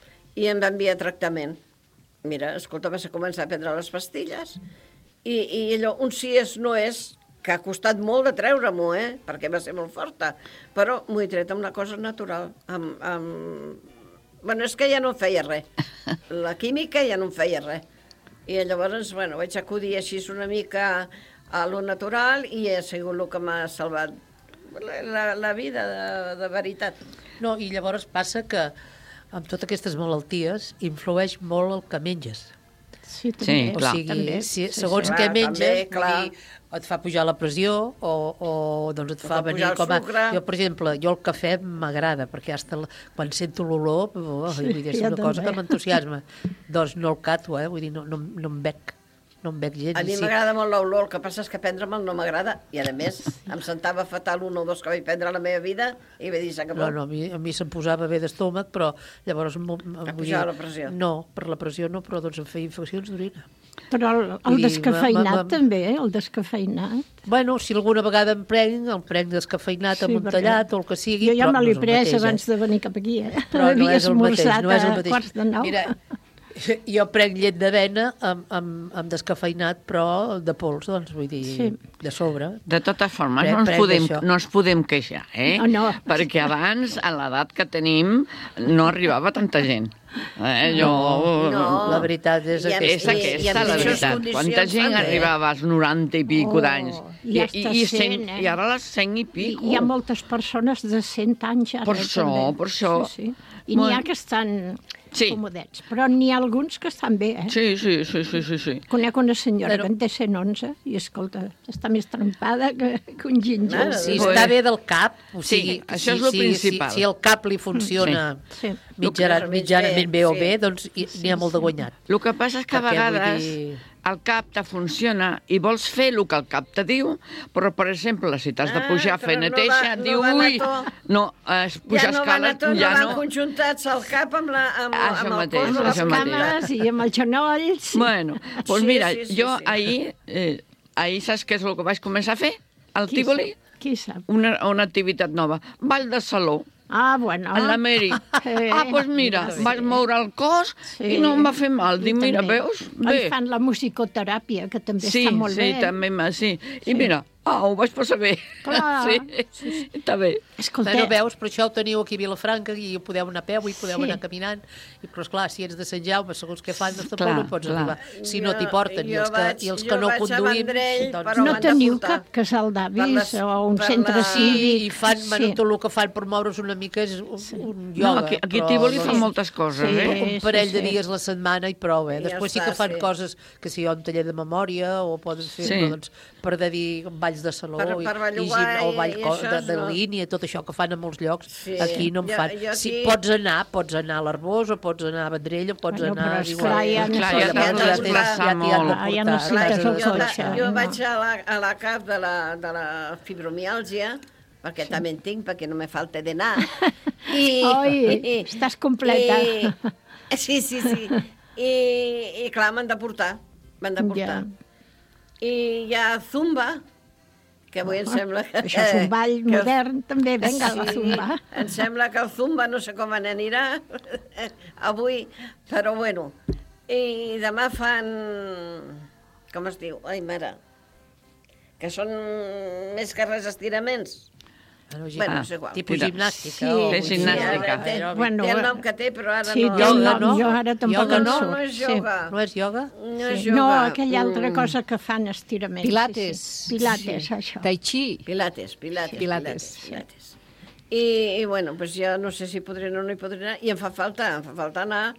i em va enviar tractament. Mira, escolta, vas a començar a prendre les pastilles, i, i allò, un sí és no és, que ha costat molt de treure-m'ho, eh? Perquè va ser molt forta, però m'ho he tret amb una cosa natural, amb, amb... Bueno, és que ja no em feia res. La química ja no em feia res. I llavors, bueno, vaig acudir així una mica a lo natural i ha sigut el que m'ha salvat la, la, la vida de, de veritat. No, i llavors passa que amb totes aquestes malalties influeix molt el que menges. Sí, també. o clar. sigui, També. si, Sí, segons sí. què Clar, menges, també, clar. vull dir, et fa pujar la pressió o, o doncs et Et fa fa venir pujar el com a... sucre. Jo, per exemple, jo el cafè m'agrada, perquè hasta el, quan sento l'olor, oh, Sí, vull dir, és jo una cosa també. que m'entusiasma. Doncs no el cato, eh? Vull dir, no, no, no em bec. No em bec gens. A mi i sí. m'agrada molt l'olor, el que passa és que prendre'l no m'agrada, i a més em sentava fatal un o dos que vaig prendre a la meva vida i vaig dir, s'acabó. No, no, a mi, a mi se'm posava bé d'estómac, però llavors... em- em- Et vull pujava dir, la pressió. No, per la pressió no, però doncs em feia infeccions d'orina. Però el, Vull el dir, descafeinat ma- ma- també, eh? El descafeinat. Bueno, si alguna vegada em prenc, el prenc descafeinat, Sí, amuntallat perquè o el que sigui, Jo ja però me l'he no és el pres mateix, eh? abans de venir cap aquí, eh? Però no Havia és el mateix, esmorzat no és el a mateix. quarts de nou. Mira, jo prenc llet d'avena amb, amb, amb descafeinat, però de pols, doncs, vull dir, Sí. de sobre. De totes formes, Prenc- no ens, prenc podem, això. no ens podem queixar, eh? No, no. Perquè abans, a l'edat que tenim, no arribava tanta gent. Eh? Jo... No. La veritat és I amb- És aquesta. i- i aquesta, amb la pitjors veritat. condicions Quanta gent també. arribava als noranta i pico Oh, d'anys? i hasta i, cent, eh? I ara a les cent i I pico. hi ha moltes persones de cent anys ara. Per això, també. per això. Sí, sí. I n'hi ha que estan Sí. comodets, però n'hi ha alguns que estan bé, eh? Sí, sí, sí, sí, sí, sí. Conec una senyora Però- que en té cent onze i, escolta, està més trempada que, que un ginger. Mare Si Pues- està bé del cap, o Sí, sigui, això si, és lo si, principal. Si, si el cap li funciona Sí. Sí. mitjana, Lo que- mitjanament bé o sí. bé, doncs hi- n'hi ha molt de guanyat. El que passa és que a Perquè, vull vegades dir- el cap te funciona i vols fer el que el cap te diu, però, per exemple, si t'has de Ah, pujar a fer però no neteja, va- no diu, va anar ui, tot. no, es, pujar Ja no van a escales, tot, ja no van no. conjuntats al cap amb, la, amb, Això amb el mateix, cos de Amb les les això mateix. cames i amb els genolls. Bueno, doncs Sí, mira, sí, sí, jo sí. ahir, eh, ahir saps què és el que vaig començar a fer? Al Qui Tívoli, sap? Qui sap? una, una activitat nova. Ball de saló, Ah, bueno. a la Mary. Eh, Ah, doncs mira, vas moure el cos Sí. i no em va fer mal. Dic, I mira, també. veus? Oi, fan la musicoteràpia, que també Sí, està molt sí, bé. també, m'ha- sí. I mira, ah, ho vaig passar bé. Clar. Sí, està bé. Escolta, Bueno, veus, però això ho teniu aquí a Vilafranca i hi podeu anar a peu i podeu Sí. anar caminant. I, però, esclar, si ets de Sant Jaume, segons què fan, doncs tampoc Clar, no hi pots clar. arribar. Si no Jo- t'hi porten i jo els que, vaig- i els jo que no vaig a conduïm... Vendrell, doncs, però no m'han de teniu portar. cap casal Per d'avis les- o un per centre la- cívic. I fan, Sí. bueno, tot el que fan per moure's una mica és un, un No, ioga. aquí, aquí a però, Tívoli doncs, fan moltes coses, Sí. eh? un parell sí, de sí. dies la setmana i prou, eh? I ja Després sí està, que fan sí. coses que si hi ha un taller de memòria o poden fer, Sí. però, doncs, per de dir ball balls de saló Per- i, per i bellugar gim- o i- ball i co- això de, és de no. línia, tot això que fan a molts llocs, Sí. aquí no en Jo- fan. jo aquí- Si pots anar, pots anar a l'Arbós o pots anar a Vendrell o pots Bueno, anar... però a esclar, ja Igualada. no Clar, ja sé, t'has ja de t'has- desplaçar ja t'hi han de molt. Ah, ja portar. necessites el Jo, cotxe. jo no. vaig a la, a la cap de la, de la fibromiàlgia, perquè també en tinc, perquè no me falta d'anar. I, Oi, estàs completa. I, sí, sí, sí. I, i clar, m'han de portar. M'han de portar. I hi ha Zumba, que avui em sembla que... Això és un ball que- modern, també, vinga, la Sí, Zumba. Em sembla que el Zumba no sé com anirà avui, però bueno. I demà fan... Com es diu? Ai, mare. Que són més que res estiraments. Bueno, gi- Bueno, ah, és igual. tipus Sí. gimnàstica. Sí. o- Fer gimnàstica. Té, Bueno, té el nom que té, però ara Sí, no... té el Ioga, nom, no? jo ara tampoc Ioga em No, surt. no és Sí. ioga. No és ioga? No és Sí. ioga. No, aquella altra Mm. cosa que fan estiraments. Pilates. Sí, sí. Pilates, Sí. això. Tai chi. Pilates, pilates, Pilates. pilates. pilates. I, I, bueno, doncs ja no sé si podré anar o no hi podré anar. I em fa falta, em fa falta anar,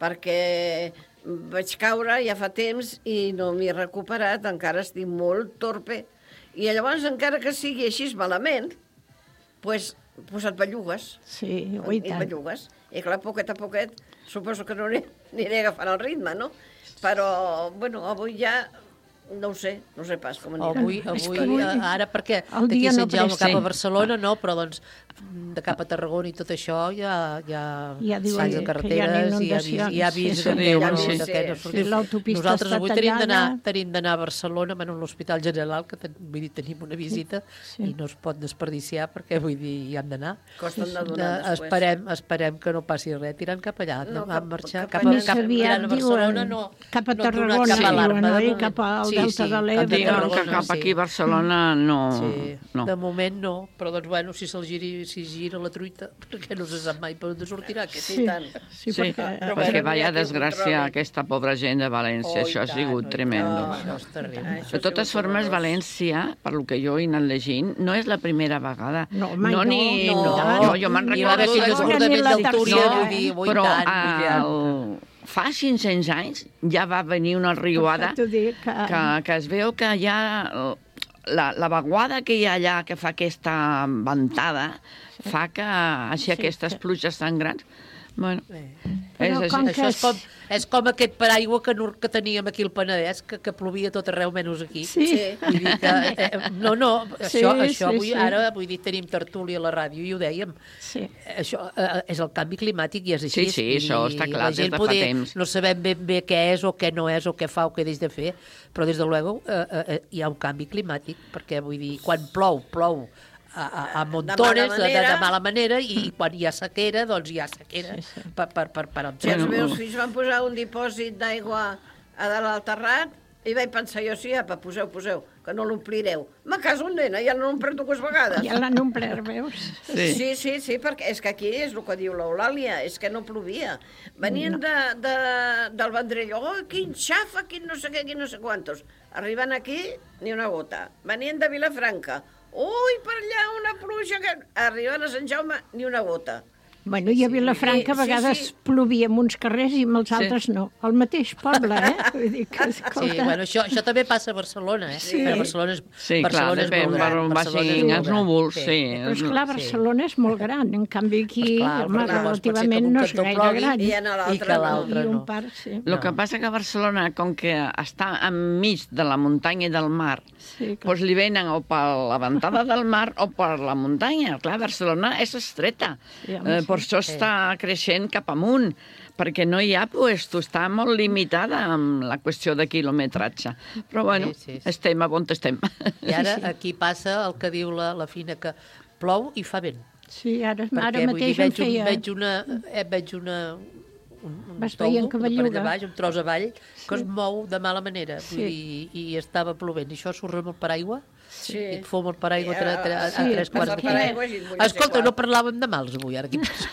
perquè vaig caure ja fa temps i no m'he recuperat, encara estic molt torpe. I llavors, encara que sigui així malament, doncs, pues et bellugues. Sí, oi, I et tant. bellugues. I clar, poquet a poquet, suposo que no aniré, aniré agafant el ritme, no? Però, bueno, avui ja no ho sé, no ho sé pas com anirà. Avui, És avui, que avui eh, ara perquè el d'aquí dia a no Sant Jaume presta. cap a Barcelona, no, però doncs de cap a Tarragona i tot això ja, ja, Ja diuen panys de que carreteres hi ha i ja, vis, inundacions, ja sí, vist sí. que Sí, bueno, sí, de què no sí, sortim. sí, l'autopista Nosaltres està avui tenim d'anar tallada. tenim d'anar a Barcelona, bueno, a l'Hospital General, que ten, vull dir, tenim una visita Sí. i no es pot desperdiciar perquè vull dir, hi hem d'anar. Costen de Eh, donar després. esperem, esperem que no passi res, tirant cap allà, No, no, cap- a marxar cap cap, a, Més cap, aviat mirant a Barcelona, diuen no, cap a no donar Tarragona, cap diuen, alarma, de oi? moment. Cap al Sí, Delta sí, de l'Ebre. cap a Diuen que Tarragona, cap sí. aquí a Barcelona no. Sí, no. de moment no, però doncs, bueno, si se'l giri, si gira la truita, perquè no se sap mai per on sortirà. Aquest. Sí, tant. Sí, Sí, perquè... Però perquè bueno, vaya mira que ho desgràcia controli. aquesta pobra gent de València, Oh, això ha i tant, sigut oh, i tremendo. tant, això és terrible. Això De totes ha sigut formes, horrorós. València, per lo que jo he anat llegint, no és la primera vegada. No, home, no, ni, no, no. tant. Jo, jo me'n Hi va haver recordo... aquell segona de- desbordament ni la del Túria, tercera, vull dir, oi, però tant, vull dir, el... fa cinc-cents anys ja va venir una riuada T'ho dic, que... que, que es veu que hi ha... La, la vaguada que hi ha allà, que fa aquesta ventada, fa que així aquestes pluges tan grans... Bueno, és Però així. com que Això és com, és com aquest paraigua que, no, que teníem aquí al Penedès, que, que plovia tot arreu menys aquí. Sí. Sí. Vull dir que, eh, no, no, Sí, això, això sí, vull, sí. ara vull dir, tenim tertúlia a la ràdio i ho dèiem. Sí. Això eh, és el canvi climàtic i és així. Sí, sí, Vull això dir, està clar la des gent de fa poder, temps. No sabem ben bé què és o què no és o què fa o què deix de fer, però des de luego eh, eh, hi ha un canvi climàtic, perquè vull dir, quan plou, plou a, a, a montones, de, de, de manera. mala manera, i quan hi ha sequera, doncs hi ha sequera sí, sí. per, per, per, per Si els Bueno, meus fills van posar un dipòsit d'aigua a dalt al terrat, i vaig pensar jo, sí, apa, poseu, poseu, que no l'omplireu. Me caso un nena, ja no l'omplert dues vegades. Ja l'han omplert, veus? Sí. Sí, sí, sí, perquè és que aquí és el que diu l'Eulàlia, és que no plovia. Venien de, de, del Vendrell, oh, quin xafa, quin no sé què, quin no sé quantos. Arribant aquí, ni una gota. Venien de Vilafranca, ui, per allà una pluja que... Arribant a Sant Jaume, ni una gota. Bueno, i a Vilafranca a Sí, sí, vegades sí. plovia en uns carrers i en els altres no. Al mateix poble, eh? Vull dir que, Sí, escolta... bueno, això, això també passa a Barcelona, eh? Sí. Però Barcelona és, Sí, clar, Barcelona és depèn molt per gran. on Barcelona és vagin molt els gran. núvols, sí. Però esclar, Barcelona és molt gran, en canvi aquí, Esclar, home, perquè llavors pot ser que relativament en un no és cantó gaire plogui gran. i en I l'altre que no. l'altre I un no. parc, sí. El que passa que Barcelona, com que està enmig de la muntanya i del mar, Sí, clar. doncs li venen o per la ventada del mar o per la muntanya. Clar, Barcelona és estreta, Sí, home, eh, per sí. això està creixent cap amunt, perquè no hi ha puesto, està molt limitada amb la qüestió de quilometratge. Però bueno, Sí, sí, sí. estem a on estem. I ara aquí passa el que diu la, la Fina, que plou i fa vent. Sí, ara, Perquè, ara vull dir, mateix em veig, un, feia... veig una... Eh, veig una un, un Vas toldo, veient que una paret belluga. de baix, un tros avall, Sí. que es mou de mala manera. Vull Sí. dir, i estava plovent. I això surt amb el paraigua? Sí. I et fom el paraigua I, a, tre- a, tre- a, sí, a tres quarts passa de el paraigua i et vull Escolta, ser no quart. parlàvem de mals avui, ara aquí passa.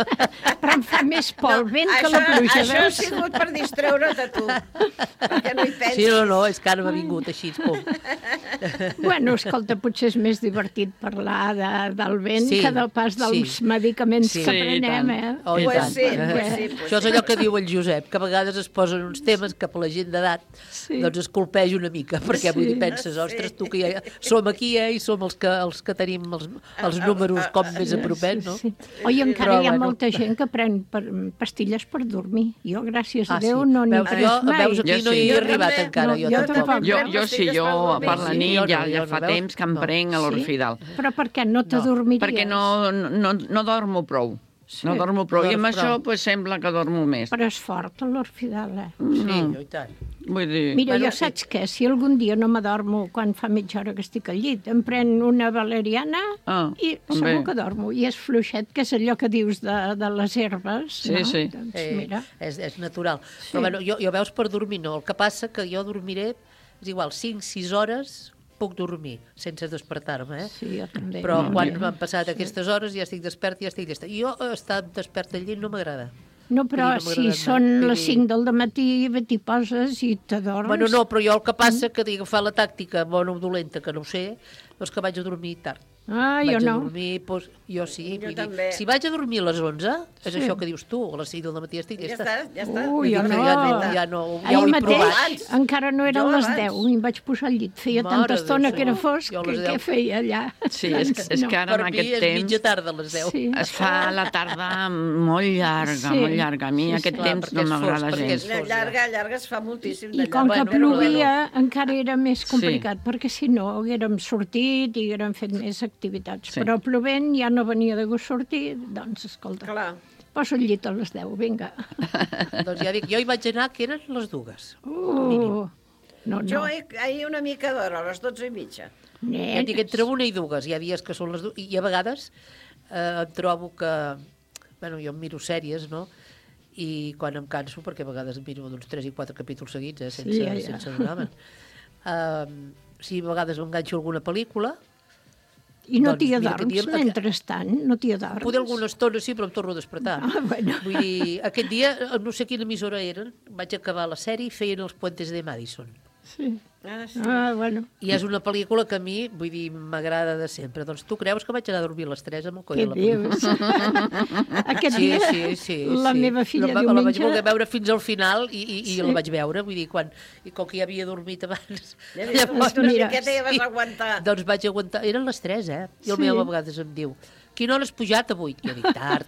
Però em fa més por el vent que això, la pluja, això ha veus? sigut per distreure't a tu, perquè no hi pensis. Sí, no, no, és que ara m'ha vingut així, pum. Bueno, escolta, potser és més divertit parlar de, del vent Sí, que del pas dels sí. medicaments Sí, que i prenem, tant. eh? Oh, i Pues tant. sí, pues sí, pues Això és sí. allò que diu el Josep, que a vegades es posen uns temes que per la gent d'edat Sí. doncs es colpeix una mica, perquè vull dir, penses, ostres, tu que ja som aquí, eh, i som els que, els que tenim els, els números com més apropets, no? Sí. Oi, encara Però, hi ha bueno. molta gent que pren per, pastilles per dormir. Jo, gràcies a Ah, Déu, sí. no n'hi he Veus, pres jo- mai. veus, aquí no hi he arribat encara, jo tampoc. Jo, jo sí, jo per la Sí, nit jo no, ja, jo ja no, fa veus? temps que em No. prenc a l'Orfidal. Però per què no t'adormiries? Perquè no, no, no dormo prou. Sí. No dormo prou. I amb Dorms això prou. pues, sembla que dormo més. Però és fort, l'Orfidal, eh? Sí, No. i tant. Vull dir... Mira, jo saps què? Si algun dia no m'adormo quan fa mitja hora que estic al llit, em pren una valeriana Ah, i també. segur que dormo. I és fluixet, que és allò que dius de, de les herbes, Sí, no? sí. Doncs Eh, mira. és, és natural. Però bueno, jo, jo veus per dormir no. El que passa que jo dormiré, és igual, cinc sis hores puc dormir, sense despertar-me, eh? Sí, jo també. Però No, quan jo- m'han passat sí. aquestes hores ja estic despert, ja estic llesta. Jo estar despert al llit no m'agrada. No, però Vull dir, no si m'agrada són mai. Vull les dir- cinc del matí t'hi poses i t'adorms... Bueno, no, però jo el que passa que dic agafar la tàctica bona o dolenta, que no ho sé, doncs que vaig a dormir tard. Ah, vaig jo no. a dormir, doncs, jo sí. Jo vull dir, també. si vaig a dormir a les onze, és Sí. això que dius tu, a les cinc del matí estic Ja llesta. està, ja està. Ui, Vull dir jo que no. Ja no, ja no, ja Ahir ho he mateix provat. encara no eren Jo les abans. deu i em vaig posar al llit. Feia Mare tanta de estona Déu, que era senyor. fosc Jo a que les què deu. feia allà. Sí, és, que- és que ara Per amb mi aquest és temps mitja tarda a les deu. Sí. es fa la tarda molt llarga, Sí. molt llarga. A mi Sí, aquest sí. temps Clar, no perquè és m'agrada fosc, perquè gens. és La llarga, llarga es fa moltíssim de I com que llarga. Bueno, plovia encara era més complicat, perquè si no haguérem sortit i haguérem fet més activitats. Sí. Però plovent ja no venia de gust sortir, doncs escolta, Clar. poso el llit a les deu, vinga. Doncs ja dic, jo hi vaig anar que eren les dues. Uh, no, Jo no. he- ahir una mica d'hora, a les dotze i mitja. Ja et dic, entre una i dues. Hi ha dies que són les dues. I a vegades eh, em trobo que... Bueno, jo em miro sèries, no? I quan em canso, perquè a vegades em miro d'uns tres i quatre capítols seguits, eh, sense, Sí, ja, ja. sense adonar-me'n. Uh, si a vegades m'enganxo alguna pel·lícula, I no doncs, t'hi mira, aquest adorms dia- mentrestant? No t'hi adorms? poder alguna estona sí, però em torno a despertar. Ah, bueno. Vull dir, aquest dia, no sé quina emissora eren, vaig acabar la sèrie i feien els Puentes de Madison. Sí. Ah, sí. Ah, bueno. I és una pel·lícula que a mi, vull dir, m'agrada de sempre. Doncs tu creus que vaig anar a dormir a les tres amb el coll Què de la pel·lícula? dius? Aquest Sí, dia sí, sí, la sí. meva filla la, la vaig diumenge... voler veure fins al final i, i, i Sí. la vaig veure, vull dir, quan, i com que ja havia dormit abans... Ja havies dormit una mira, miqueta i ja vas sí. aguantar. Doncs vaig aguantar... Eren les tres, eh? I el Sí. meu a vegades em diu, quina hora has pujat avui? Jo dic, tard.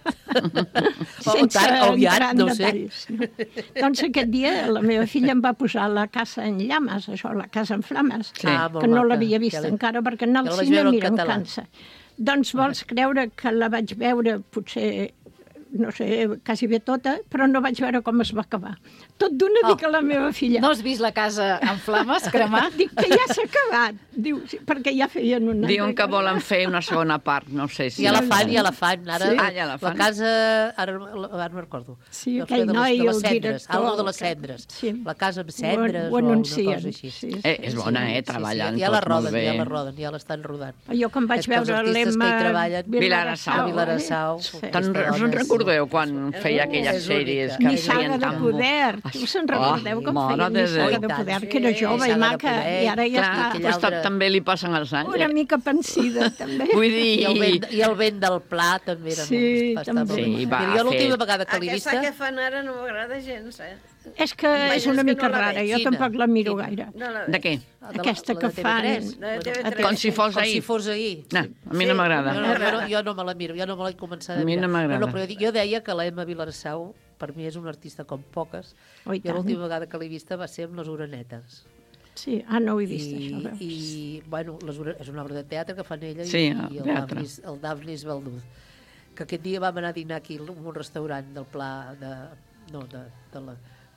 o Sense tard, o aviat, entrar en no ho sé. detalls. No? Doncs aquest dia la meva filla em va posar la casa en llames, això, la casa en flames, Sí. Ah, molt que no maca. l'havia vist Ja l'he- encara perquè anar ja al la vaig cine, veure en mira, em català. cansa. Doncs vols creure que la vaig veure potser no sé, quasi bé tota, però no vaig veure com es va acabar. Tot d'una Oh. dic a la meva filla. No has vist la casa en flames, cremar? Dic que ja s'ha acabat. Diu, sí, perquè ja feien una... Diuen que volen fer una segona part, no sé si... Ja la fan, ja la fan. Ara, Sí. Ah, ja la fan. La casa... Ara, ara no me'n recordo. Sí, No sé, aquell de les, noi, de les el cendres, director, algo de les que- cendres. sí. La casa amb cendres Ho- ho o una anuncien, cosa així. sí, sí. Eh, és bona, eh, treballant ja, ja la tot molt roden, bé. ja la roden, ja l'estan rodant. Jo quan vaig És que els veure artistes que hi l'Emma treballen... Vilassau. Vilassau. Sí. Te'n Aquesta us dona en és- recordeu quan feia aquelles és única. sèries que Ni feien Saga de tan bo? Poder. Tu se'n recordeu Oh, que mare feien de ni Saga Déu. de I tant, Poder, sí. que era jove Saga i de maca, Poder. i ara ja Clar, està aquell pues, altre- també li passen els anys. una eh? mica pensida, també. Vull I el, dir... vent, I el vent del Pla també era Sí, molt, també. Sí, va Mira, jo l'última fer- vegada que l'he Aquesta vista... que fan ara no m'agrada gens, eh? És que Vaja, és una és que mica no la rara, veig. jo Quina? tampoc la miro gaire. No la De què? de la- Aquesta la que de T V tres. fan... La de T V Bueno, tres. Com si fos Com ahir. si fos ahir. No, a mi no Sí. m'agrada. Jo no, jo, no, jo no me la miro, jo no me l'he començat A mi no m'agrada. No, però jo, dic, jo deia que l'Emma Vilassau, per mi és una artista com poques. Oh, i Jo tant. l'última vegada que l'he vista va ser amb Les Orenetes. Sí, ah, no ho he vist, I, això, veus. i bueno, les, Ore- és una obra de teatre que fan ella Sí, i, el i el teatre. Daphnis, el Daphnis Balduz. Que aquest dia vam anar a dinar aquí en un restaurant del Pla de... No, de, de la...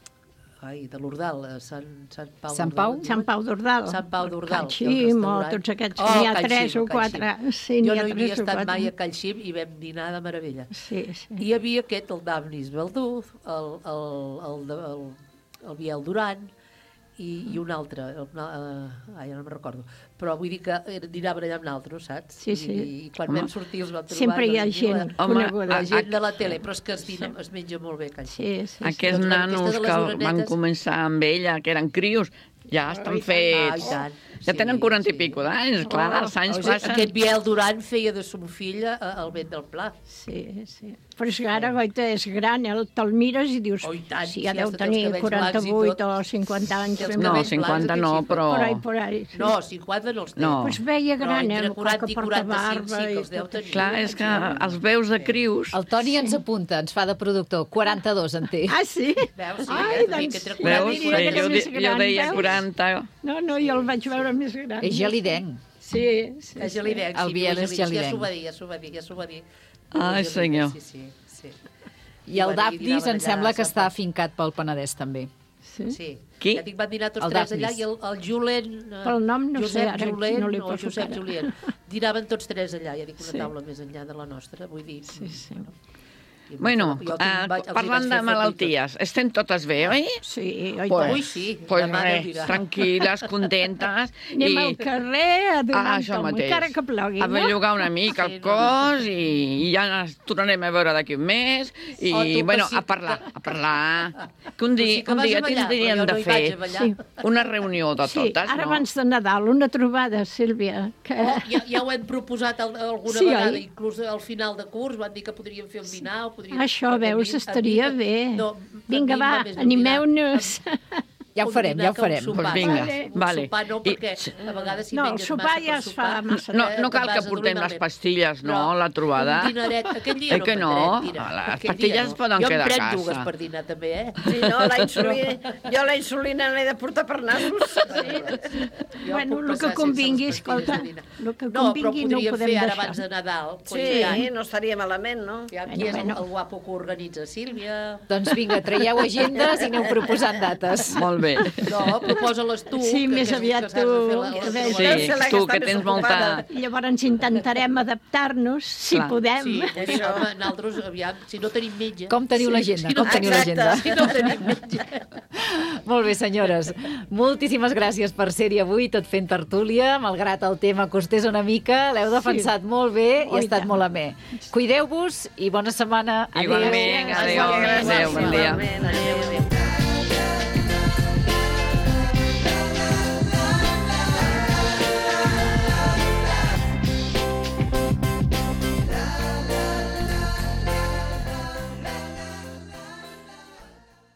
Ai, de l'Ordal, a Sant, Sant Pau. Sant d'Ordal. Pau? Sant Pau d'Ordal. Sant Pau d'Ordal. Cal que hi ha un Xim, o restaurant. tots aquests, Oh, que n'hi ha Cal tres Xim, o Cal quatre. Xim. Sí, n'hi jo ha no hi havia tres o estat quatre. mai a Cal Xim i vam dinar de meravella. Sí, sí. I hi havia aquest, el Daphnis Balduz, el, el, el, el, el, el Biel Duran i, i un altre, el, uh, ai, no me'n recordo, però vull dir que era- dinaven allà amb nosaltres, saps? Sí, sí. I, i quan Home. vam sortir els vam trobar... Sempre hi ha doncs, gent la- Home, coneguda. La a- gent de la tele, però és que es, dina, es menja molt bé a Cal Xim. Sí, sí, sí. Aquests Doncs la nanos aquesta de que les van orenetes- començar amb ella, que eren crios, Ja estan Ah, i fets. tant. Ja tenen quaranta i pico d'anys, clar, Oh, els anys o sigui, passen. Aquest Biel Duran feia de son fill a- al vent del Pla. Sí, sí. Però és que ara, goita, és gran, eh? Te'l mires i dius, Oh, i tant, si ja si deu has de tenir tenir els cabells quaranta-vuit blancs i o cinquanta anys. els ben No, bé. cabells cinquanta blancs, no, sí, però... Por ahí, por ahí. Sí. No, cinquanta no els té. No. Pues veia gran, Però eh? entre El quaranta que i porta quaranta-cinc barba sí que i els deu tot tenir. Clar, és que els veus de crius... El Toni ens apunta, ens fa de productor. quaranta-dos en té. Ah, sí? Veus, sí, Ai, eh? doncs, Entre jo Veus? diria Sí, que era jo, més di- jo gran, deia veus? quaranta. No, no, jo el vaig veure més gran. És gelidenc. Sí, sí. És gelidenc, El sí, Biel no, és Ja gelidenc. s'ho va dir, ja s'ho va dir, ja s'ho va dir. Ai, És gelidenc, senyor. Sí, sí, sí. I el van- i Dafnis anaven em sembla allà que a està Sant afincat pel Penedès, també. Sí? Sí. Qui? Ja dic, van dinar tots El tres Dafnis. allà i el, el Julen... eh, Pel nom no Josep sé, ara, Julen, no li o poso Josep cara. Julien. Dinaven tots tres allà, ja dic, una Sí. taula més enllà de la nostra, vull dir... Sí, sí. Bueno, i Bueno, jo uh, tinc- vaig- els hi parlant vaig de fer malalties, estem totes bé, oi? Sí, oi Pues, tant. Ui, sí, pues demà Déu res, dirà. tranquil·les, contentes. Anem i... al carrer a donar Ah, un això tom, mateix. encara que plogui, A no? bellugar una mica el cos i, i ja ens tornarem a veure d'aquí un mes i, Oh, tu que bueno, sí a que- parlar, a parlar. Que un Tu sí dia, que un vas dia a ballar, tindríem però jo de no hi fer vaig a ballar. Sí. una reunió de Sí, totes, ara no? abans de Nadal, una trobada, Sílvia, que... Oh, ja, ja ho hem proposat al, alguna Sí, vegada, oi? inclús al final de curs, van dir que podríem fer un dinar. O podríem... Això, perquè a veus, mi- a estaria mi- bé. No, Vinga, a mi va, em més un dinar. animeu-nos. Ja ho Un farem, dinar ja ho que un farem. sopar, Pues vinga, saps? Un vale. sopar no, I- perquè a vegades si No, el menges sopar massa ja per es fa sopar, massa. No, eh, no cal te'n que vas a portem dormir les malament. pastilles, no, Però la trobada. Un dinaret, aquell dia Eh no que en no? prendrem, mira. Les Aquell pastilles dia es no. poden jo quedar a Jo en casa. prenc dues per dinar, també, eh? Sí, no, la insulina, jo la insulina l'he de portar per nassos. Jo Bueno, puc el passar que sense convingui, les pastilles escolta, de dinar. el que No, però convingui no ho podríem podem fer ara deixar. abans de Nadal. Sí, pues ja, no estaria malament, no? ja, qui és el, el guapo que organitza? Sílvia? Doncs vinga, traieu agendes i aneu proposant dates. Molt bé. No, proposa-les tu. Sí, que, més que, aviat que saps de fer la, tu, la, que la, veus. Sí, Deu ser la que tu està que més tens ocupada. molta... Llavors intentarem adaptar-nos, si Clar. podem. Sí, sí, home, nosaltres, aviam, si no tenim metge... Com teniu l'agenda? Si no Com teniu l'agenda? Si no tenim metge... Molt bé, senyores. Moltíssimes gràcies per ser-hi avui, tot fent tertúlia. Malgrat el tema costés una mica, l'heu defensat sí. molt bé i Oh, ha i estat tant. molt amè. Cuideu-vos i bona setmana. Adéu. Igualment, adéu, adéu, bon dia. Igualment, adéu.